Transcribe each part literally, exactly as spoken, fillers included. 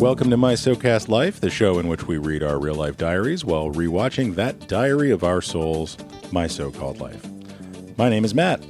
Welcome to My SoCast Life, the show in which we read our real-life diaries while rewatching that diary of our souls, My So-Called Life. My name is Matt.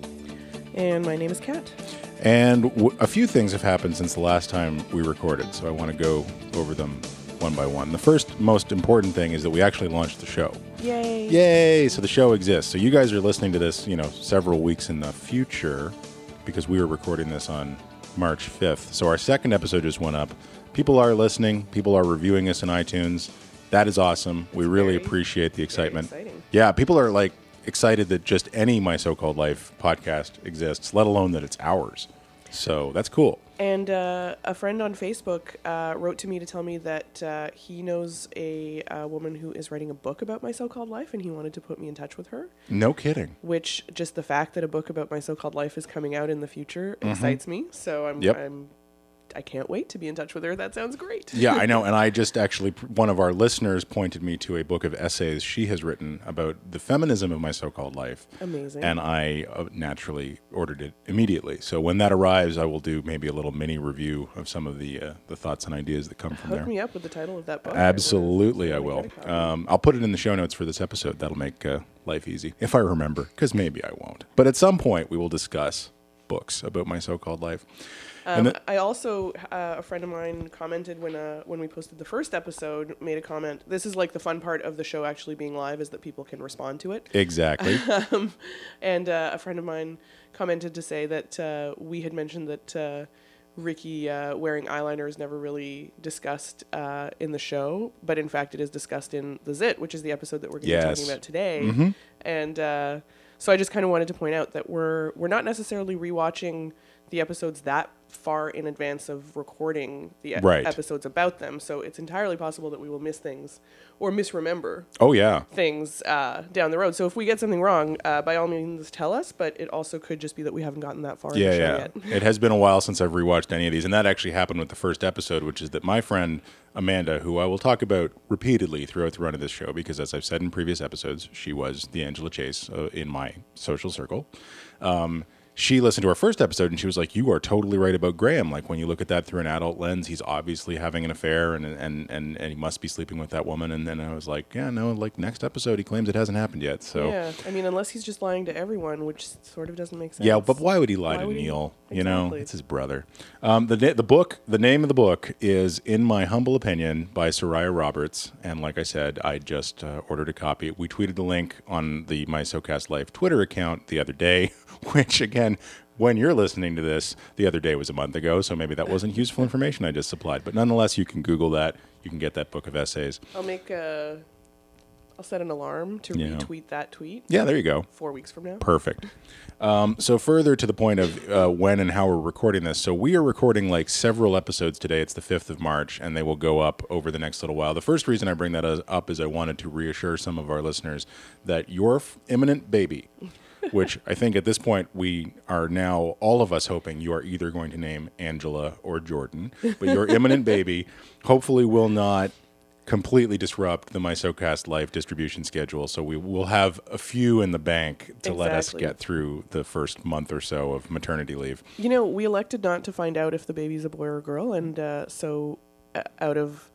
And my name is Kat. And w- a few things have happened since the last time we recorded, so I want to go over them one by one. The first most important thing is that we actually launched the show. Yay. Yay! So the show exists. So you guys are listening to this, you know, several weeks in the future because we were recording this on March fifth. So our second episode just went up. People are listening. People are reviewing us in iTunes. That is awesome. We really very, appreciate the excitement. Very exciting. Yeah, people are like excited that just any My So-Called Life podcast exists, let alone that it's ours. So that's cool. And uh, a friend on Facebook uh, wrote to me to tell me that uh, he knows a, a woman who is writing a book about My So-Called Life, and he wanted to put me in touch with her. No kidding. Which, just the fact that a book about My So-Called Life is coming out in the future Mm-hmm. excites me. So I'm, Yep. I'm, I can't wait to be in touch with her. That sounds great. Yeah, I know. And I just actually, one of our listeners pointed me to a book of essays she has written about the feminism of My So-Called Life. Amazing. And I uh, naturally ordered it immediately. So when that arrives, I will do maybe a little mini review of some of the uh, the thoughts and ideas that come from Hook there. me up with the title of that book. Absolutely, I, I will. wanna get a copy. Um, I'll put it in the show notes for this episode. That'll make uh, life easy, if I remember, because maybe I won't. But at some point, we will discuss books about My So-Called Life. Um, th- I also, uh, a friend of mine commented when uh, when we posted the first episode, made a comment. This is like the fun part of the show actually being live, is that people can respond to it. Exactly. um, and uh, a friend of mine commented to say that uh, we had mentioned that uh, Ricky uh, wearing eyeliner is never really discussed uh, in the show, but in fact it is discussed in The Zit, which is the episode that we're going to Yes. be talking about today. Mm-hmm. And uh, so I just kind of wanted to point out that we're we're not necessarily rewatching the episodes that far in advance of recording the e- Right. episodes about them. So it's entirely possible that we will miss things or misremember Oh, yeah. things uh, down the road. So if we get something wrong, uh, by all means tell us, but it also could just be that we haven't gotten that far in Yeah, the show yeah. yet. It has been a while since I've rewatched any of these, and that actually happened with the first episode, which is that my friend Amanda, who I will talk about repeatedly throughout the run of this show, because as I've said in previous episodes, she was the Angela Chase uh, in my social circle. Um, she listened to our first episode and she was like, "You are totally right about Graham. Like when you look at that through an adult lens, he's obviously having an affair and and and, and he must be sleeping with that woman." And then I was like, "Yeah, no, like next episode, he claims it hasn't happened yet." So Yeah, I mean, unless he's just lying to everyone, which sort of doesn't make sense. yeah, but why would he lie Why to would he? Neil? You know, Exactly. it's his brother. Um, the na- the book, the name of the book is In My Humble Opinion by Soraya Roberts, and like I said, I just uh, ordered a copy. We tweeted the link on the My SoCast Life Twitter account the other day, which again, when you're listening to this, the other day was a month ago, so maybe that wasn't useful information I just supplied. But nonetheless, you can Google that. You can get that book of essays. I'll make a. I'll set an alarm to Yeah. retweet that tweet Yeah, there you go. four weeks from now. Perfect. Um, so further to the point of uh, when and how we're recording this. So we are recording like several episodes today. It's the fifth of March, and they will go up over the next little while. The first reason I bring that as- up is I wanted to reassure some of our listeners that your f- imminent baby, which I think at this point we are now all of us hoping you are either going to name Angela or Jordan, but your imminent baby hopefully will not completely disrupt the My SoCast Life distribution schedule. So we will have a few in the bank to let us Exactly. get through the first month or so of maternity leave. You know, we elected not to find out if the baby's a boy or a girl, and uh, so uh, out of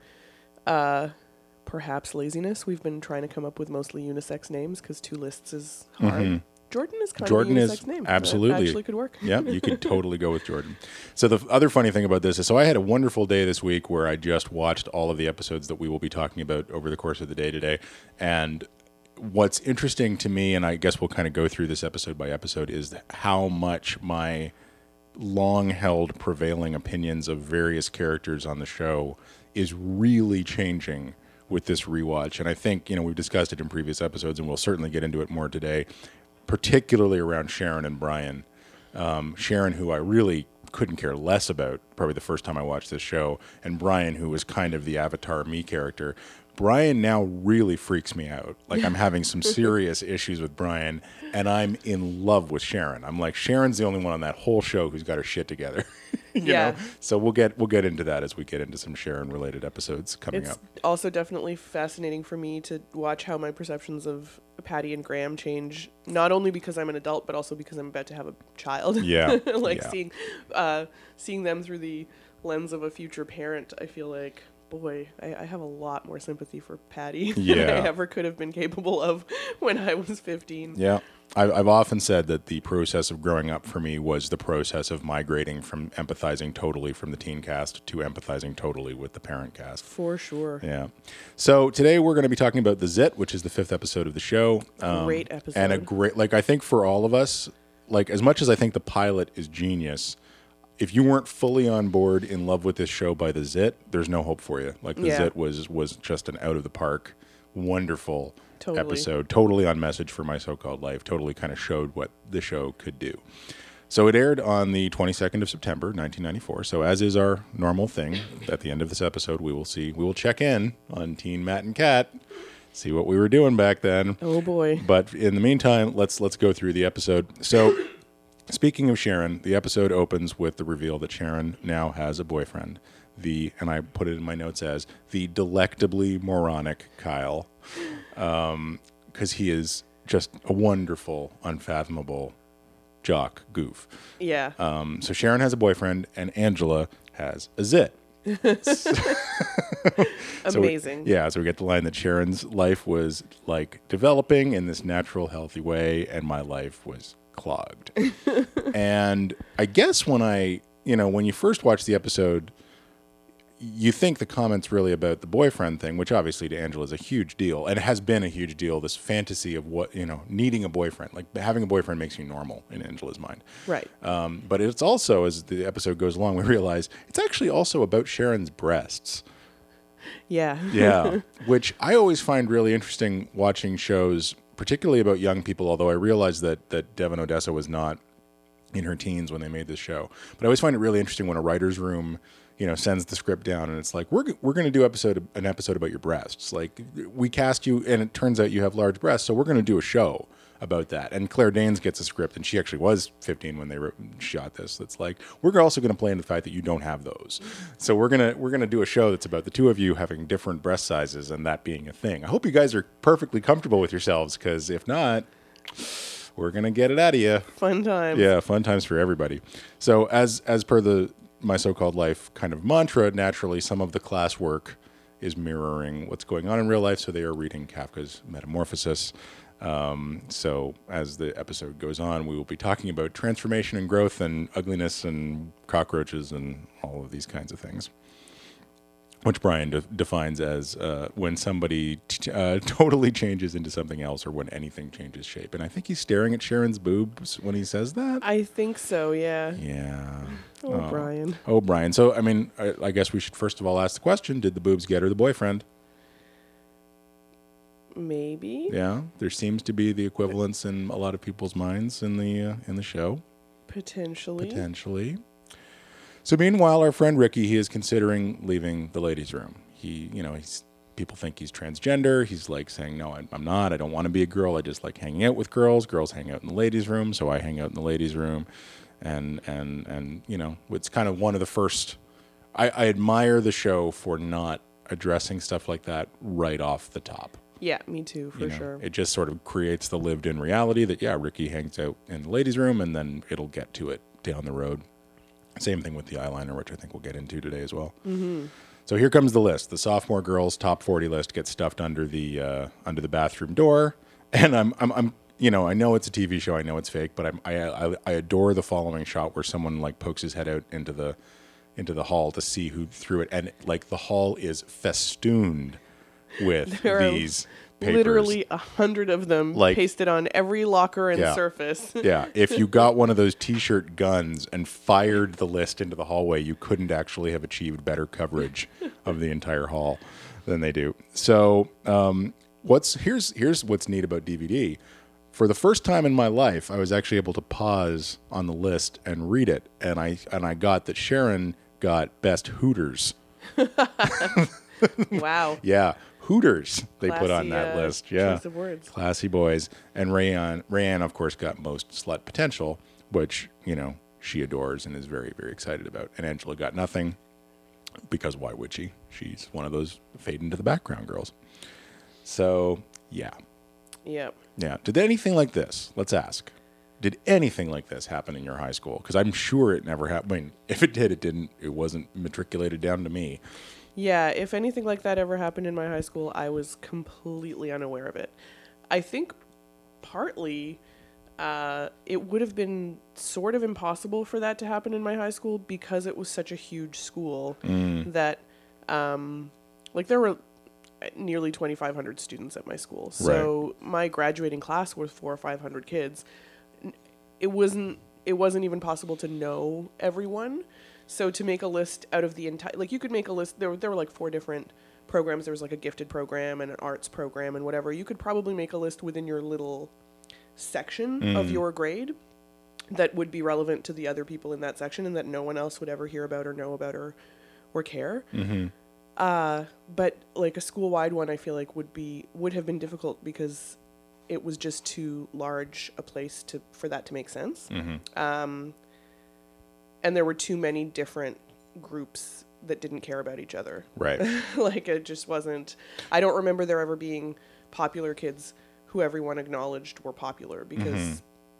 uh, perhaps laziness, we've been trying to come up with mostly unisex names because two lists is hard. Mhm. Jordan is kind Jordan of a is unisex name. absolutely. That actually could work. Yeah, you could totally go with Jordan. So the f- other funny thing about this is, so I had a wonderful day this week where I just watched all of the episodes that we will be talking about over the course of the day today. And what's interesting to me, and I guess we'll kind of go through this episode by episode, is how much my long-held prevailing opinions of various characters on the show is really changing with this rewatch. And I think, you know, we've discussed it in previous episodes, and we'll certainly get into it more today, particularly around Sharon and Brian. Um, Sharon, who I really couldn't care less about probably the first time I watched this show, and Brian, who was kind of the Avatar me character. Brian now really freaks me out. Like I'm having some serious issues with Brian, and I'm in love with Sharon. I'm like, Sharon's the only one on that whole show who's got her shit together. you Yeah. know? So we'll get we'll get into that as we get into some Sharon related episodes coming It's up. also definitely fascinating for me to watch how my perceptions of Patty and Graham change, not only because I'm an adult, but also because I'm about to have a child. Yeah. like yeah. seeing uh, seeing them through the lens of a future parent, I feel like, boy, I, I have a lot more sympathy for Patty Yeah. than I ever could have been capable of when I was fifteen. Yeah. I, I've often said that the process of growing up for me was the process of migrating from empathizing totally from the teen cast to empathizing totally with the parent cast. For sure. Yeah. So today we're going to be talking about The Zit, which is the fifth episode of the show. Um, Great episode. And a great, like, I think for all of us, like, as much as I think the pilot is genius, if you weren't fully on board in love with this show by The Zit, there's no hope for you. Like, The Yeah. Zit was was just an out of the park, wonderful Totally. episode, totally on message for my so-called life, totally kind of showed what the show could do. So it aired on the twenty-second of September, nineteen ninety-four. So as is our normal thing, at the end of this episode, we will see, we will check in on Teen Matt and Kat, see what we were doing back then. Oh boy. But in the meantime, let's let's go through the episode. So speaking of Sharon, the episode opens with the reveal that Sharon now has a boyfriend. The, and I put it in my notes as the delectably moronic Kyle, um, because he is just a wonderful, unfathomable jock goof. Yeah. Um, so Sharon has a boyfriend, and Angela has a zit. So we- Amazing. yeah, so we get the line that Sharon's life was like developing in this natural, healthy way, and my life was clogged. And I guess when I, you know, when you first watch the episode, you think the comment's really about the boyfriend thing, which obviously to Angela is a huge deal, and it has been a huge deal, this fantasy of what, you know, needing a boyfriend. Like, having a boyfriend makes you normal in Angela's mind. Right. Um, but it's also, as the episode goes along, we realize it's actually also about Sharon's breasts. Yeah. Yeah, which I always find really interesting watching shows, particularly about young people, although I realize that, that Devin Odessa was not in her teens when they made this show. But I always find it really interesting when a writer's room, you know, sends the script down and it's like, we're we're going to do episode an episode about your breasts. Like, we cast you and it turns out you have large breasts, so we're going to do a show about that. And Claire Danes gets a script, and she actually was fifteen when they wrote, shot this. That's like, we're also going to play into the fact that you don't have those. So we're going to we're going to do a show that's about the two of you having different breast sizes and that being a thing. I hope you guys are perfectly comfortable with yourselves, because if not, we're going to get it out of you. Fun times. Yeah, fun times for everybody. So as as per the my so-called life kind of mantra, naturally some of the class work is mirroring what's going on in real life. So they are reading Kafka's Metamorphosis. Um, so as the episode goes on, we will be talking about transformation and growth and ugliness and cockroaches and all of these kinds of things, which Brian de- defines as uh, when somebody t- uh, totally changes into something else, or when anything changes shape. And I think he's staring at Sharon's boobs when he says that. I think so, yeah. Yeah. Oh, Brian. Oh, Brian. So, I mean, I, I guess we should first of all ask the question, did the boobs get her the boyfriend? Maybe. Yeah. There seems to be the equivalence in a lot of people's minds in the uh, in the show. Potentially. Potentially. So meanwhile, our friend Ricky, he is considering leaving the ladies' room. He, you know, he's people think he's transgender. He's like saying, no, I'm not. I don't want to be a girl. I just like hanging out with girls. Girls hang out in the ladies' room, so I hang out in the ladies' room. And, and, and you know, it's kind of one of the first... I, I admire the show for not addressing stuff like that right off the top. Yeah, me too, for You know, sure. It just sort of creates the lived-in reality that, yeah, Ricky hangs out in the ladies' room, and then it'll get to it down the road. Same thing with the eyeliner, which I think we'll get into today as well. Mm-hmm. So here comes the list. The sophomore girls' top forty list gets stuffed under the uh, under the bathroom door, and I'm I'm I'm you know I know it's a T V show, I know it's fake, but I'm, I I I adore the following shot where someone like pokes his head out into the into the hall to see who threw it, and like the hall is festooned with There are these papers. Literally a hundred of them Like- pasted on every locker and Yeah. surface. Yeah, if you got one of those T-shirt guns and fired the list into the hallway, you couldn't actually have achieved better coverage of the entire hall than they do. So, um, what's here's here's what's neat about D V D. For the first time in my life, I was actually able to pause on the list and read it, and I and I got that Sharon got best Hooters. Wow. Yeah, Hooters they put on Classy, that uh, list. Yeah, choice of words. classy boys. And Rayanne, Rayanne, of course, got most slut potential, which, you know, she adores and is very, very excited about. And Angela got nothing, because why would she? She's one of those fade into the background girls. So, yeah. Yep. Yeah. Did anything like this, let's ask, did anything like this happen in your high school? Because I'm sure it never happened. I mean, if it did, it didn't. It wasn't matriculated down to me. Yeah, if anything like that ever happened in my high school, I was completely unaware of it. I think partly uh, it would have been sort of impossible for that to happen in my high school because it was such a huge school Mm. that, um, like, there were nearly twenty-five hundred students at my school. So Right. my graduating class was four or five hundred kids. It wasn't. It wasn't even possible to know everyone. So to make a list out of the entire, like you could make a list. There, were- there were like four different programs. There was like a gifted program and an arts program and whatever. You could probably make a list within your little section Mm. of your grade that would be relevant to the other people in that section and that no one else would ever hear about or know about or or care. Mm-hmm. Uh, but like a school-wide one, I feel like would be would have been difficult because it was just too large a place to for that to make sense. Mm-hmm. Um, and there were too many different groups that didn't care about each other. Right. Like it just wasn't. I don't remember there ever being popular kids who everyone acknowledged were popular because Mm-hmm.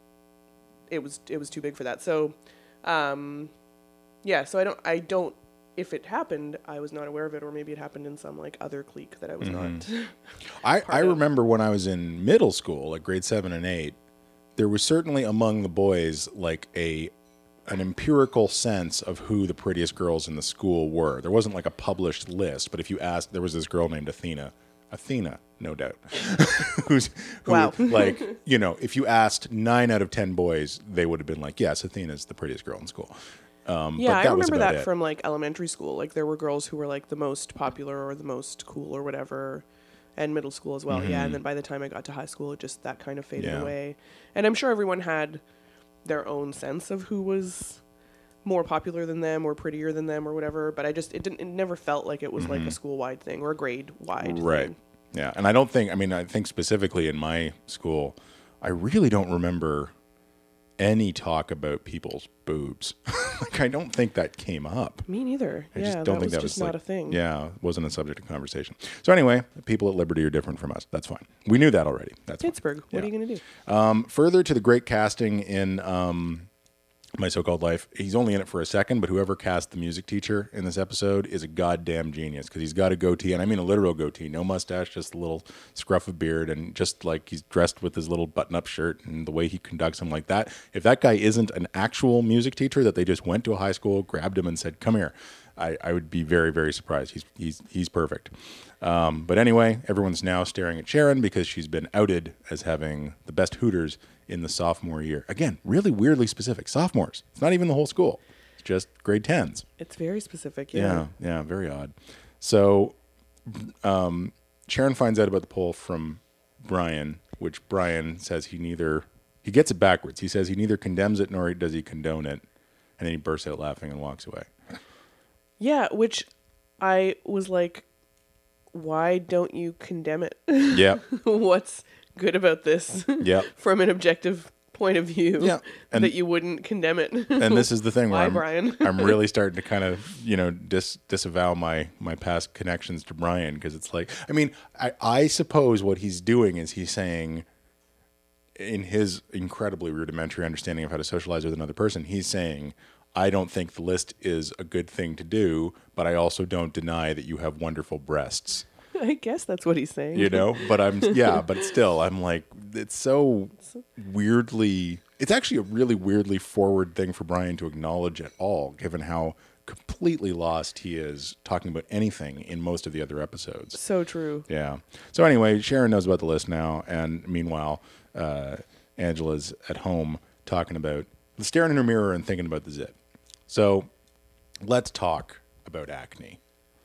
it was it was too big for that. So, um, yeah. So I don't I don't. If it happened, I was not aware of it, or maybe it happened in some like other clique that I was Mm-hmm. not. I, part I of. remember when I was in middle school, like grade seven and eight, there was certainly among the boys like a an empirical sense of who the prettiest girls in the school were. There wasn't like a published list, but if you asked, there was this girl named Athena. Athena, no doubt. Who's who, Wow. like, you know, if you asked nine out of ten boys, they would have been like, yes, Athena's the prettiest girl in school. Um, Yeah, but I that was remember about that it. from like elementary school. Like there were girls who were like the most popular or the most cool or whatever, and middle school as well. Yeah, and then by the time I got to high school, it just that kind of faded Yeah. away. And I'm sure everyone had their own sense of who was more popular than them or prettier than them or whatever. But I just it didn't. It never felt like it was like a school wide thing or a grade wide. Right. Thing. Yeah. And I don't think, I mean, I think specifically in my school, I really don't remember any talk about people's boobs. Like, I don't think that came up. Me neither. I yeah, just don't that think was that just was not like, a thing. Yeah, it wasn't a subject of conversation. So anyway, people at Liberty are different from us. That's fine. We knew that already. That's fine. Pittsburgh. What Yeah. are you gonna do? Um, further to the great casting in um, My So-Called Life, he's only in it for a second, but whoever cast the music teacher in this episode is a goddamn genius because he's got a goatee, and I mean a literal goatee, no mustache, just a little scruff of beard, and just like he's dressed with his little button-up shirt and the way he conducts him like that. If that guy isn't an actual music teacher that they just went to a high school, grabbed him and said, come here, I, I would be very, very surprised. He's he's he's perfect. Um, but anyway, everyone's now staring at Sharon because she's been outed as having the best Hooters in the sophomore year. Again, really weirdly specific. Sophomores. It's not even the whole school. It's just grade tens. It's very specific. Yeah. Yeah, yeah, very odd. So um, Sharon finds out about the poll from Brian, which Brian says he neither, he gets it backwards. He says he neither condemns it nor does he condone it. And then he bursts out laughing and walks away. Yeah, which I was like, why don't you condemn it? Yep, What's good about this yep. from an objective point of view Yeah, and- that you wouldn't condemn it? And this is the thing where Why, I'm, Brian? I'm really starting to kind of, you know, dis, disavow my, my past connections to Brian because it's like, I mean, I, I suppose what he's doing is he's saying, in his incredibly rudimentary understanding of how to socialize with another person, he's saying, I don't think the list is a good thing to do, but I also don't deny that you have wonderful breasts. I guess that's what he's saying. You know, but I'm yeah, but still, I'm like, it's so weirdly. It's actually a really weirdly forward thing for Brian to acknowledge at all, given how completely lost he is talking about anything in most of the other episodes. So true. Yeah. So anyway, Sharon knows about the list now, and meanwhile, uh, Angela's at home talking about staring in her mirror and thinking about the zit. So let's talk about acne.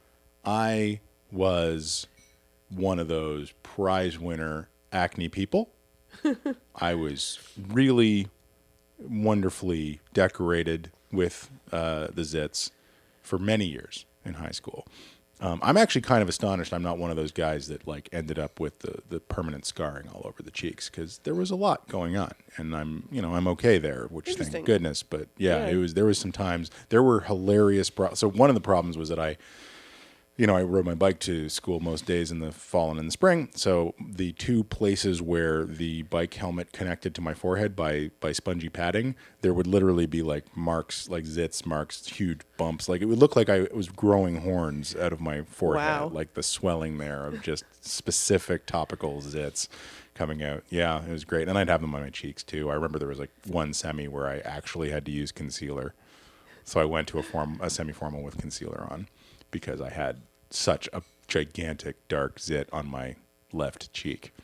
I was one of those prize winner acne people. I was really wonderfully decorated with uh, the zits for many years in high school. Um, I'm actually kind of astonished I'm not one of those guys that like ended up with the, the permanent scarring all over the cheeks because there was a lot going on, and I'm you know I'm okay there, which Interesting. thank goodness. But yeah, Yeah. it was there was some times there were hilarious. Pro- so one of the problems was that I. you know, I rode my bike to school most days in the fall and in the spring. So the two places where the bike helmet connected to my forehead by, by spongy padding, there would literally be like marks, like zits marks, huge bumps. Like it would look like I was growing horns out of my forehead, Wow. like the swelling there of just specific topical zits coming out. Yeah, it was great. And I'd have them on my cheeks too. I remember there was like one semi where I actually had to use concealer. So I went to a form, a semi-formal with concealer on because I had such a gigantic dark zit on my left cheek.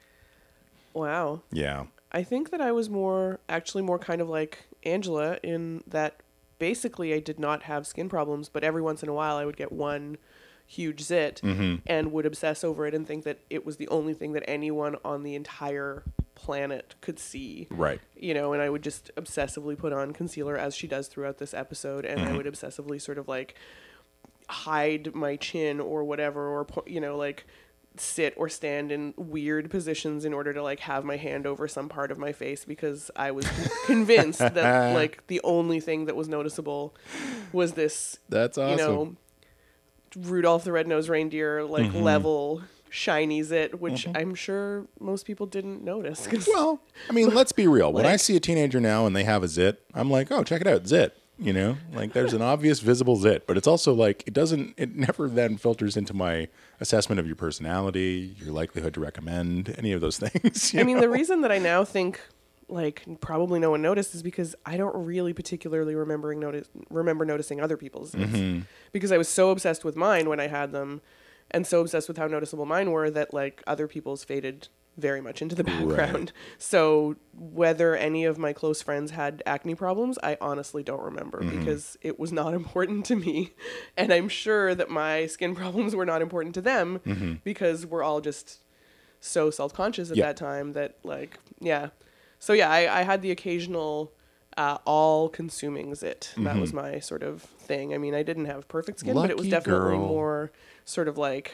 Wow. Yeah. I think that I was more, actually more kind of like Angela in that basically I did not have skin problems, but every once in a while I would get one huge zit Mm-hmm. and would obsess over it and think that it was the only thing that anyone on the entire planet could see. Right. You know, and I would just obsessively put on concealer as she does throughout this episode, and Mm-hmm. I would obsessively sort of like hide my chin or whatever, or po- you know, like sit or stand in weird positions in order to like have my hand over some part of my face because I was convinced that like the only thing that was noticeable was this, That's awesome. you know, Rudolph the Red-Nosed Reindeer like Mm-hmm. level shiny zit, which I'm sure most people didn't notice. 'Cause Well, I mean, let's be real. When I Like- see a teenager now and they have a zit, I'm like, oh, check it out, zit. You know, like there's an obvious visible zit, but it's also like it doesn't, it never then filters into my assessment of your personality, your likelihood to recommend any of those things. you I mean, know? the reason that I now think like probably no one noticed is because I don't really particularly remembering notice remember noticing other people's zits. Mm-hmm. Because I was so obsessed with mine when I had them, and so obsessed with how noticeable mine were that like other people's faded very much into the background. So whether any of my close friends had acne problems, I honestly don't remember Mm-hmm. because it was not important to me. And I'm sure that my skin problems were not important to them Mm-hmm. because we're all just so self-conscious at Yeah. that time that like, yeah. So yeah, I, I had the occasional uh, all-consuming zit. That was my sort of thing. I mean, I didn't have perfect skin, but it was Lucky definitely girl. more sort of like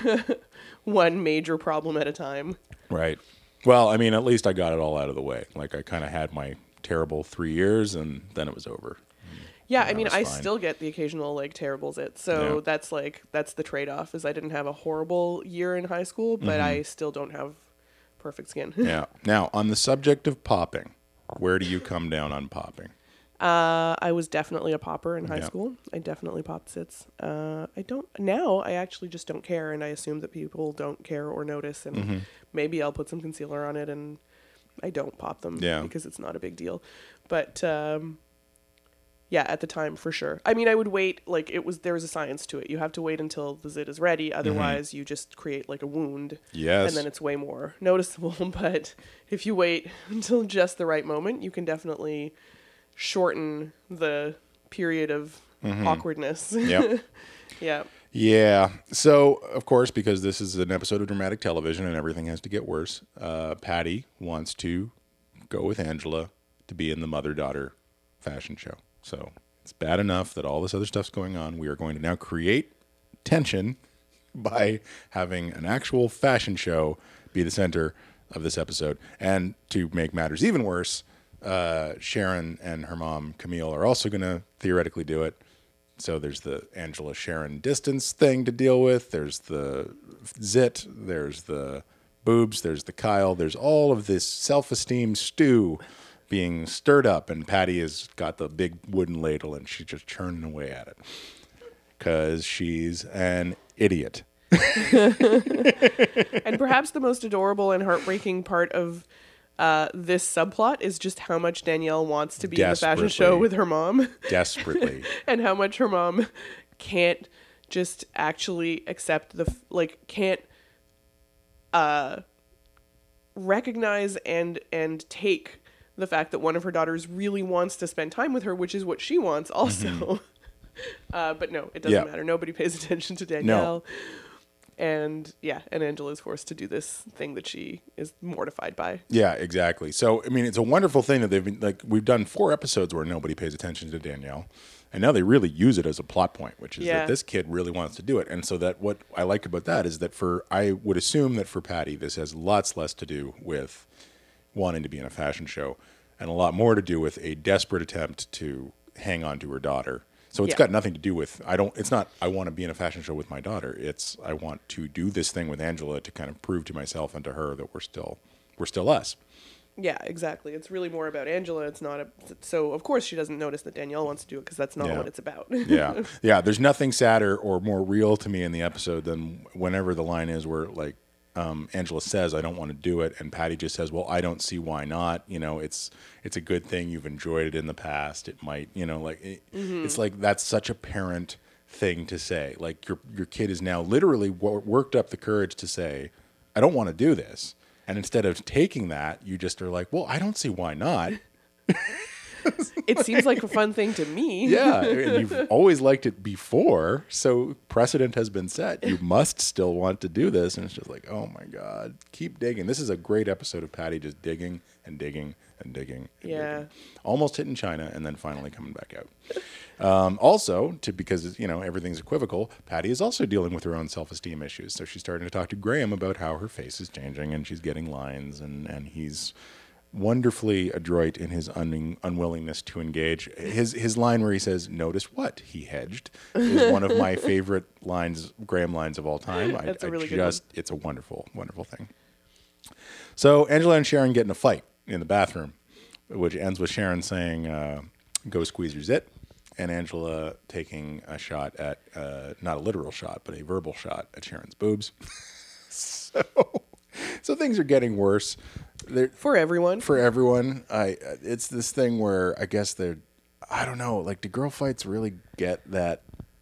one major problem at a time. Right. Well, I mean, at least I got it all out of the way. Like I kind of had my terrible three years and then it was over. Yeah, I That mean, was I fine. still get the occasional like terrible zit. So Yeah. that's like that's the trade-off is I didn't have a horrible year in high school, but I still don't have perfect skin. Mm-hmm. Yeah. Now, on the subject of popping, where do you come down on popping? Uh, I was definitely a popper in high Yeah. school. I definitely popped zits. Uh, I don't now. I actually just don't care, and I assume that people don't care or notice. And Mm-hmm. maybe I'll put some concealer on it, and I don't pop them Yeah. because it's not a big deal. But um, yeah, at the time for sure. I mean, I would wait. Like it was there was a science to it. You have to wait until the zit is ready. Otherwise, you just create like a wound. Yes. And then it's way more noticeable. But if you wait until just the right moment, you can definitely shorten the period of awkwardness. Yep. Yeah. Yeah. So, of course, because this is an episode of dramatic television and everything has to get worse, uh, Patty wants to go with Angela to be in the mother-daughter fashion show. So it's bad enough that all this other stuff's going on. We are going to now create tension by having an actual fashion show be the center of this episode. And to make matters even worse, uh, Sharon and her mom, Camille, are also going to theoretically do it. So there's the Angela Sharon distance thing to deal with. There's the zit. There's the boobs. There's the Kyle. There's all of this self-esteem stew being stirred up. And Patty has got the big wooden ladle and she's just churning away at it because she's an idiot. And perhaps the most adorable and heartbreaking part of uh, this subplot is just how much Danielle wants to be in the fashion show Desperately. with her mom. Desperately. And how much her mom can't just actually accept the f- like can't uh recognize and and take the fact that one of her daughters really wants to spend time with her, which is what she wants also. uh but no, it doesn't Yeah. matter. Nobody pays attention to Danielle. And yeah, and Angela is forced to do this thing that she is mortified by. Yeah, exactly. So, I mean, it's a wonderful thing that they've been like, we've done four episodes where nobody pays attention to Danielle. And now they really use it as a plot point, which is Yeah. that this kid really wants to do it. And so that what I like about that is that for, I would assume that for Patty, this has lots less to do with wanting to be in a fashion show and a lot more to do with a desperate attempt to hang on to her daughter So it's Yeah. got nothing to do with, I don't, it's not, I want to be in a fashion show with my daughter. It's, I want to do this thing with Angela to kind of prove to myself and to her that we're still, we're still us. Yeah, exactly. It's really more about Angela. It's not a, so of course she doesn't notice that Danielle wants to do it because that's not Yeah. what it's about. Yeah. Yeah. There's nothing sadder or more real to me in the episode than whenever the line is where like, um, Angela says, I don't want to do it. And Patty just says, well, I don't see why not. You know, it's, it's a good thing. You've enjoyed it in the past. It might, you know, like, it, Mm-hmm. it's like, that's such a parent thing to say. Like your, your kid is now literally wor- worked up the courage to say, I don't want to do this. And instead of taking that, you just are like, well, I don't see why not. It seems like a fun thing to me. Yeah, and you've always liked it before, so precedent has been set. You must still want to do this, and it's just like, oh my God, keep digging. This is a great episode of Patty just digging and digging and digging. And Yeah. digging. Almost hitting China, and then finally coming back out. Um, also, to because you know everything's equivocal, Patty is also dealing with her own self-esteem issues. So she's starting to talk to Graham about how her face is changing, and she's getting lines, and and he's wonderfully adroit in his un- unwillingness to engage. His his line where he says, "Notice what he hedged," is one of my favorite lines, Graham lines of all time. I, That's a really I good just, it's a wonderful, wonderful thing. So Angela and Sharon get in a fight in the bathroom, which ends with Sharon saying, uh, "Go squeeze your zit," and Angela taking a shot at, uh, not a literal shot, but a verbal shot at Sharon's boobs. so, so things are getting worse. They're, For everyone. for everyone. I it's this thing where I guess they're I don't know, like do girl fights really get that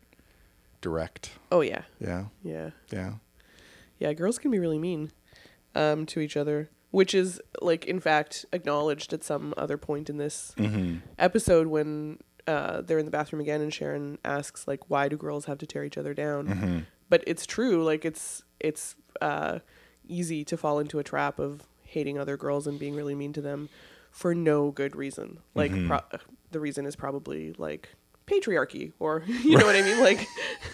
direct? Oh, yeah. Yeah. Yeah. Yeah. Yeah, girls can be really mean um, to each other, which is, like, in fact, acknowledged at some other point in this Mm-hmm. episode when uh, they're in the bathroom again and Sharon asks, like, why do girls have to tear each other down? Mm-hmm. But it's true. Like, it's it's uh, easy to fall into a trap of hating other girls and being really mean to them for no good reason. Like, Mm-hmm. pro- the reason is probably, like, patriarchy, or, you know what I mean? Like,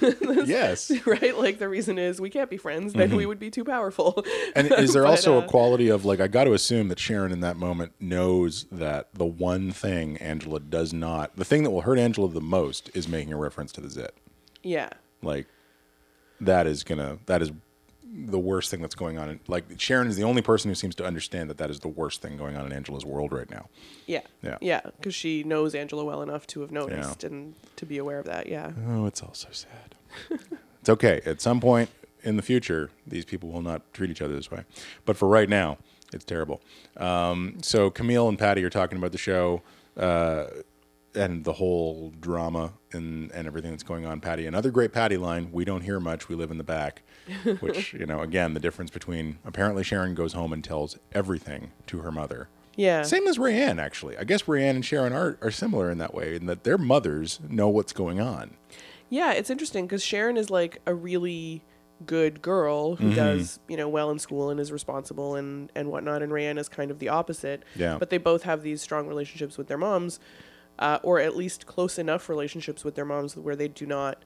Yes. right? Like, the reason is we can't be friends, then we would be too powerful. And is there But, also uh, a quality of like I got to assume that Sharon in that moment knows that the one thing Angela does not, the thing that will hurt Angela the most is making a reference to the zit. Yeah. Like that is gonna that is the worst thing that's going on. In, like Sharon is the only person who seems to understand that that is the worst thing going on in Angela's world right now. Yeah. Yeah. Yeah. Because she knows Angela well enough to have noticed and to be aware of that. Yeah. Oh, it's all so sad. It's okay. At some point in the future, these people will not treat each other this way. But for right now, it's terrible. Um, so Camille and Patty are talking about the show uh, and the whole drama and, and everything that's going on. Patty, another great Patty line, "We don't hear much, we live in the back." Which, you know, again, the difference between apparently Sharon goes home and tells everything to her mother. Yeah. Same as Rayanne, actually. I guess Rayanne and Sharon are, are similar in that way, in that their mothers know what's going on. Yeah. It's interesting because Sharon is like a really good girl who Mm-hmm. does, you know, well in school and is responsible and, and whatnot. And Rayanne is kind of the opposite. Yeah. But they both have these strong relationships with their moms, uh, or at least close enough relationships with their moms where they do not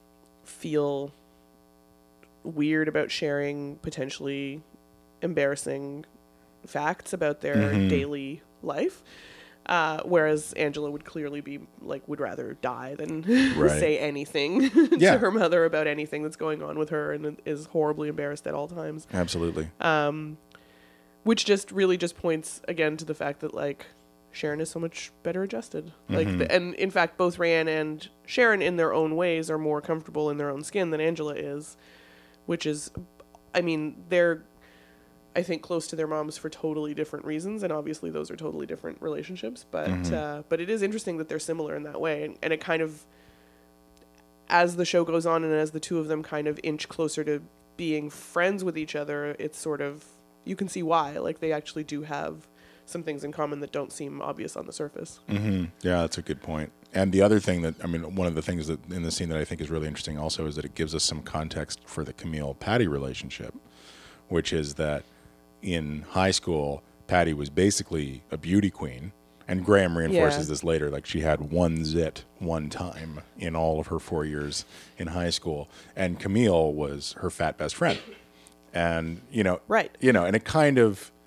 feel weird about sharing potentially embarrassing facts about their Mm-hmm. daily life. Uh, whereas Angela would clearly be like, would rather die than Right. say anything Yeah. to her mother about anything that's going on with her, and is horribly embarrassed at all times. Absolutely. Which just really just points again to the fact that like Sharon is so much better adjusted. Like, Mm-hmm. the, and in fact, both Rayanne and Sharon, in their own ways, are more comfortable in their own skin than Angela is, which is, I mean, they're, I think, close to their moms for totally different reasons, and obviously those are totally different relationships. But Mm-hmm. uh, but it is interesting that they're similar in that way, and, and it kind of, as the show goes on and as the two of them kind of inch closer to being friends with each other, it's sort of, you can see why. Like, they actually do have some things in common that don't seem obvious on the surface. Mm-hmm. Yeah, that's a good point. And the other thing that, I mean, one of the things that in the scene that I think is really interesting also is that it gives us some context for the Camille-Patty relationship, which is that in high school, Patty was basically a beauty queen. And Graham reinforces Yeah. this later, like she had one zit one time in all of her four years in high school. And Camille was her fat best friend. And, you know, Right. you know, and it kind of,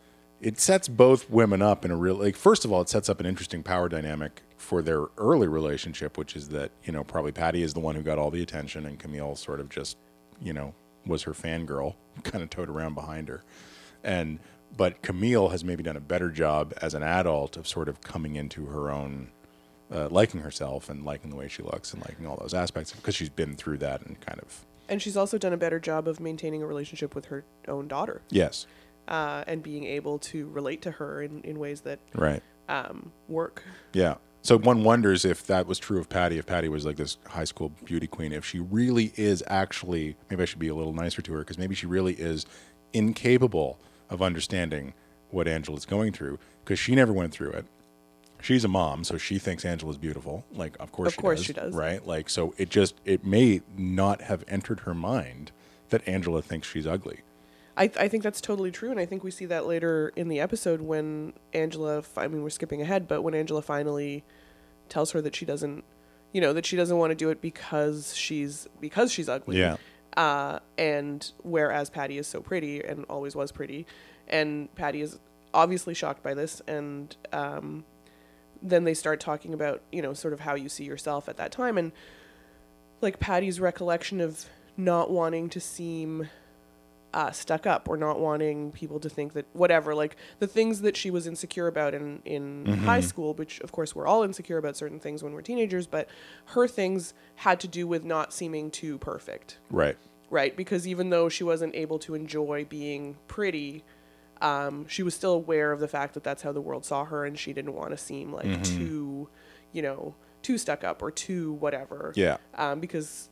it sets both women up in a real, like, first of all, it sets up an interesting power dynamic for their early relationship, which is that, you know, probably Patty is the one who got all the attention and Camille sort of just, you know, was her fangirl, kind of towed around behind her. And, but Camille has maybe done a better job as an adult of sort of coming into her own, uh, liking herself and liking the way she looks and liking all those aspects because she's been through that and kind of. And she's also done a better job of maintaining a relationship with her own daughter. Yes. Uh, and being able to relate to her in, in ways that right. um, work. Yeah. So one wonders if that was true of Patty, if Patty was like this high school beauty queen, if she really is actually, maybe I should be a little nicer to her, because maybe she really is incapable of understanding what Angela's going through, because she never went through it. She's a mom, so she thinks Angela's beautiful. Like, of course, of she, course does, she does. Right? Like, so it just, it may not have entered her mind that Angela thinks she's ugly. I, I think that's totally true, and I think we see that later in the episode when Angela, I mean, we're skipping ahead, but when Angela finally tells her that she doesn't, you know, that she doesn't want to do it because she's, because she's ugly. Yeah. Uh, and whereas Patty is so pretty and always was pretty, and Patty is obviously shocked by this, and um, then they start talking about, you know, sort of how you see yourself at that time, and like Patty's recollection of not wanting to seem Uh, stuck up or not wanting people to think that whatever, like the things that she was insecure about in, in mm-hmm. high school, which of course we're all insecure about certain things when we're teenagers, but her things had to do with not seeming too perfect. Right. Right. Because even though she wasn't able to enjoy being pretty, um, she was still aware of the fact that that's how the world saw her, and she didn't want to seem like mm-hmm. too, you know, too stuck up or too whatever. Yeah. Um, because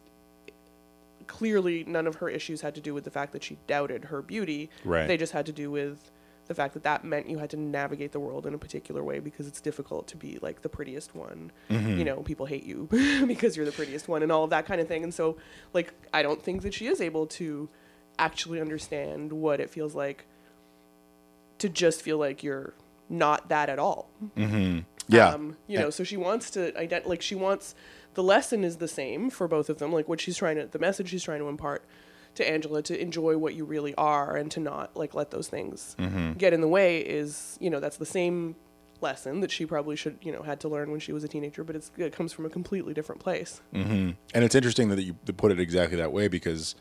clearly none of her issues had to do with the fact that she doubted her beauty. Right. They just had to do with the fact that that meant you had to navigate the world in a particular way because it's difficult to be like the prettiest one. Mm-hmm. You know, people hate you because you're the prettiest one and all of that kind of thing. And so, like, I don't think that she is able to actually understand what it feels like to just feel like you're not that at all. Mm-hmm. Yeah. Um, you know, so she wants to ident- like she wants, the lesson is the same for both of them. Like what she's trying to, the message she's trying to impart to Angela, to enjoy what you really are and to not like let those things mm-hmm. get in the way is, you know, that's the same lesson that she probably should, you know, had to learn when she was a teenager, but it's, it comes from a completely different place. Mm-hmm. And it's interesting that you put it exactly that way, because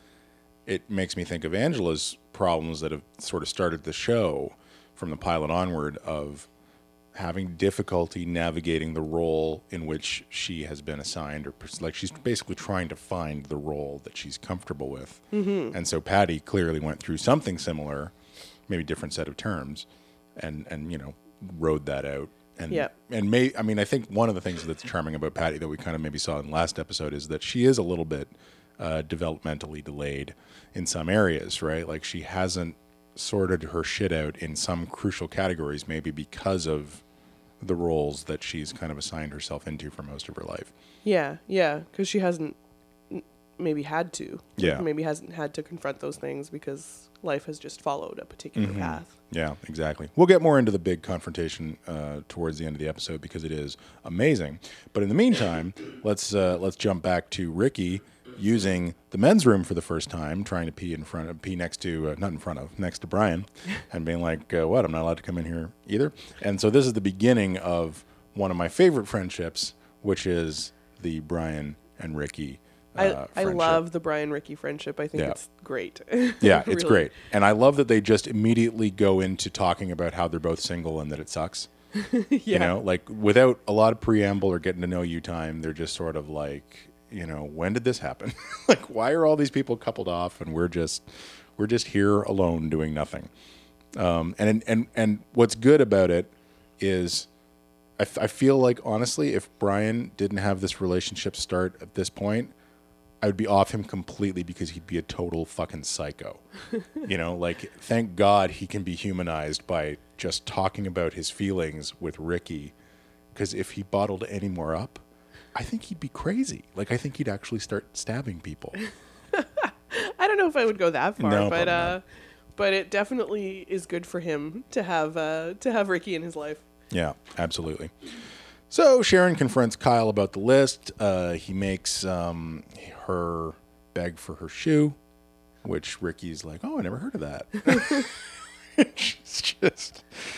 it makes me think of Angela's problems that have sort of started the show from the pilot onward of having difficulty navigating the role in which she has been assigned, or like she's basically trying to find the role that she's comfortable with. Mm-hmm. And so Patty clearly went through something similar, maybe different set of terms, and, and, you know, rode that out. And, yeah. and may, I mean, I think one of the things that's charming about Patty that we kind of maybe saw in the last episode is that she is a little bit uh, developmentally delayed in some areas, right? Like she hasn't sorted her shit out in some crucial categories, maybe because of the roles that she's kind of assigned herself into for most of her life. Yeah, yeah, because she hasn't maybe had to. Yeah. Maybe hasn't had to confront those things because life has just followed a particular mm-hmm. path. Yeah, exactly. We'll get more into the big confrontation uh, towards the end of the episode because it is amazing. But in the meantime, let's uh, let's jump back to Ricky using the men's room for the first time, trying to pee in front of, pee next to, uh, not in front of, next to Brian, and being like, uh, what, I'm not allowed to come in here either? And so this is the beginning of one of my favorite friendships, which is the Brian and Ricky uh, I, I love the Brian Ricky friendship. I think yeah. it's great. Yeah, it's really. great. And I love that they just immediately go into talking about how they're both single and that it sucks. yeah. You know, like without a lot of preamble or getting to know you time, they're just sort of like, you know, when did this happen? Like, why are all these people coupled off and we're just we're just here alone doing nothing? Um, and and and what's good about it is, I, f- I feel like honestly, if Brian didn't have this relationship start at this point, I would be off him completely because he'd be a total fucking psycho. You know, like thank God he can be humanized by just talking about his feelings with Ricky, because if he bottled any more up, I think he'd be crazy. Like, I think he'd actually start stabbing people. I don't know if I would go that far, No, but probably uh, not. but it definitely is good for him to have uh, to have Ricky in his life. Yeah, absolutely. So Sharon confronts Kyle about the list. Uh, he makes um, her beg for her shoe, which Ricky's like, oh, I never heard of that. She's just,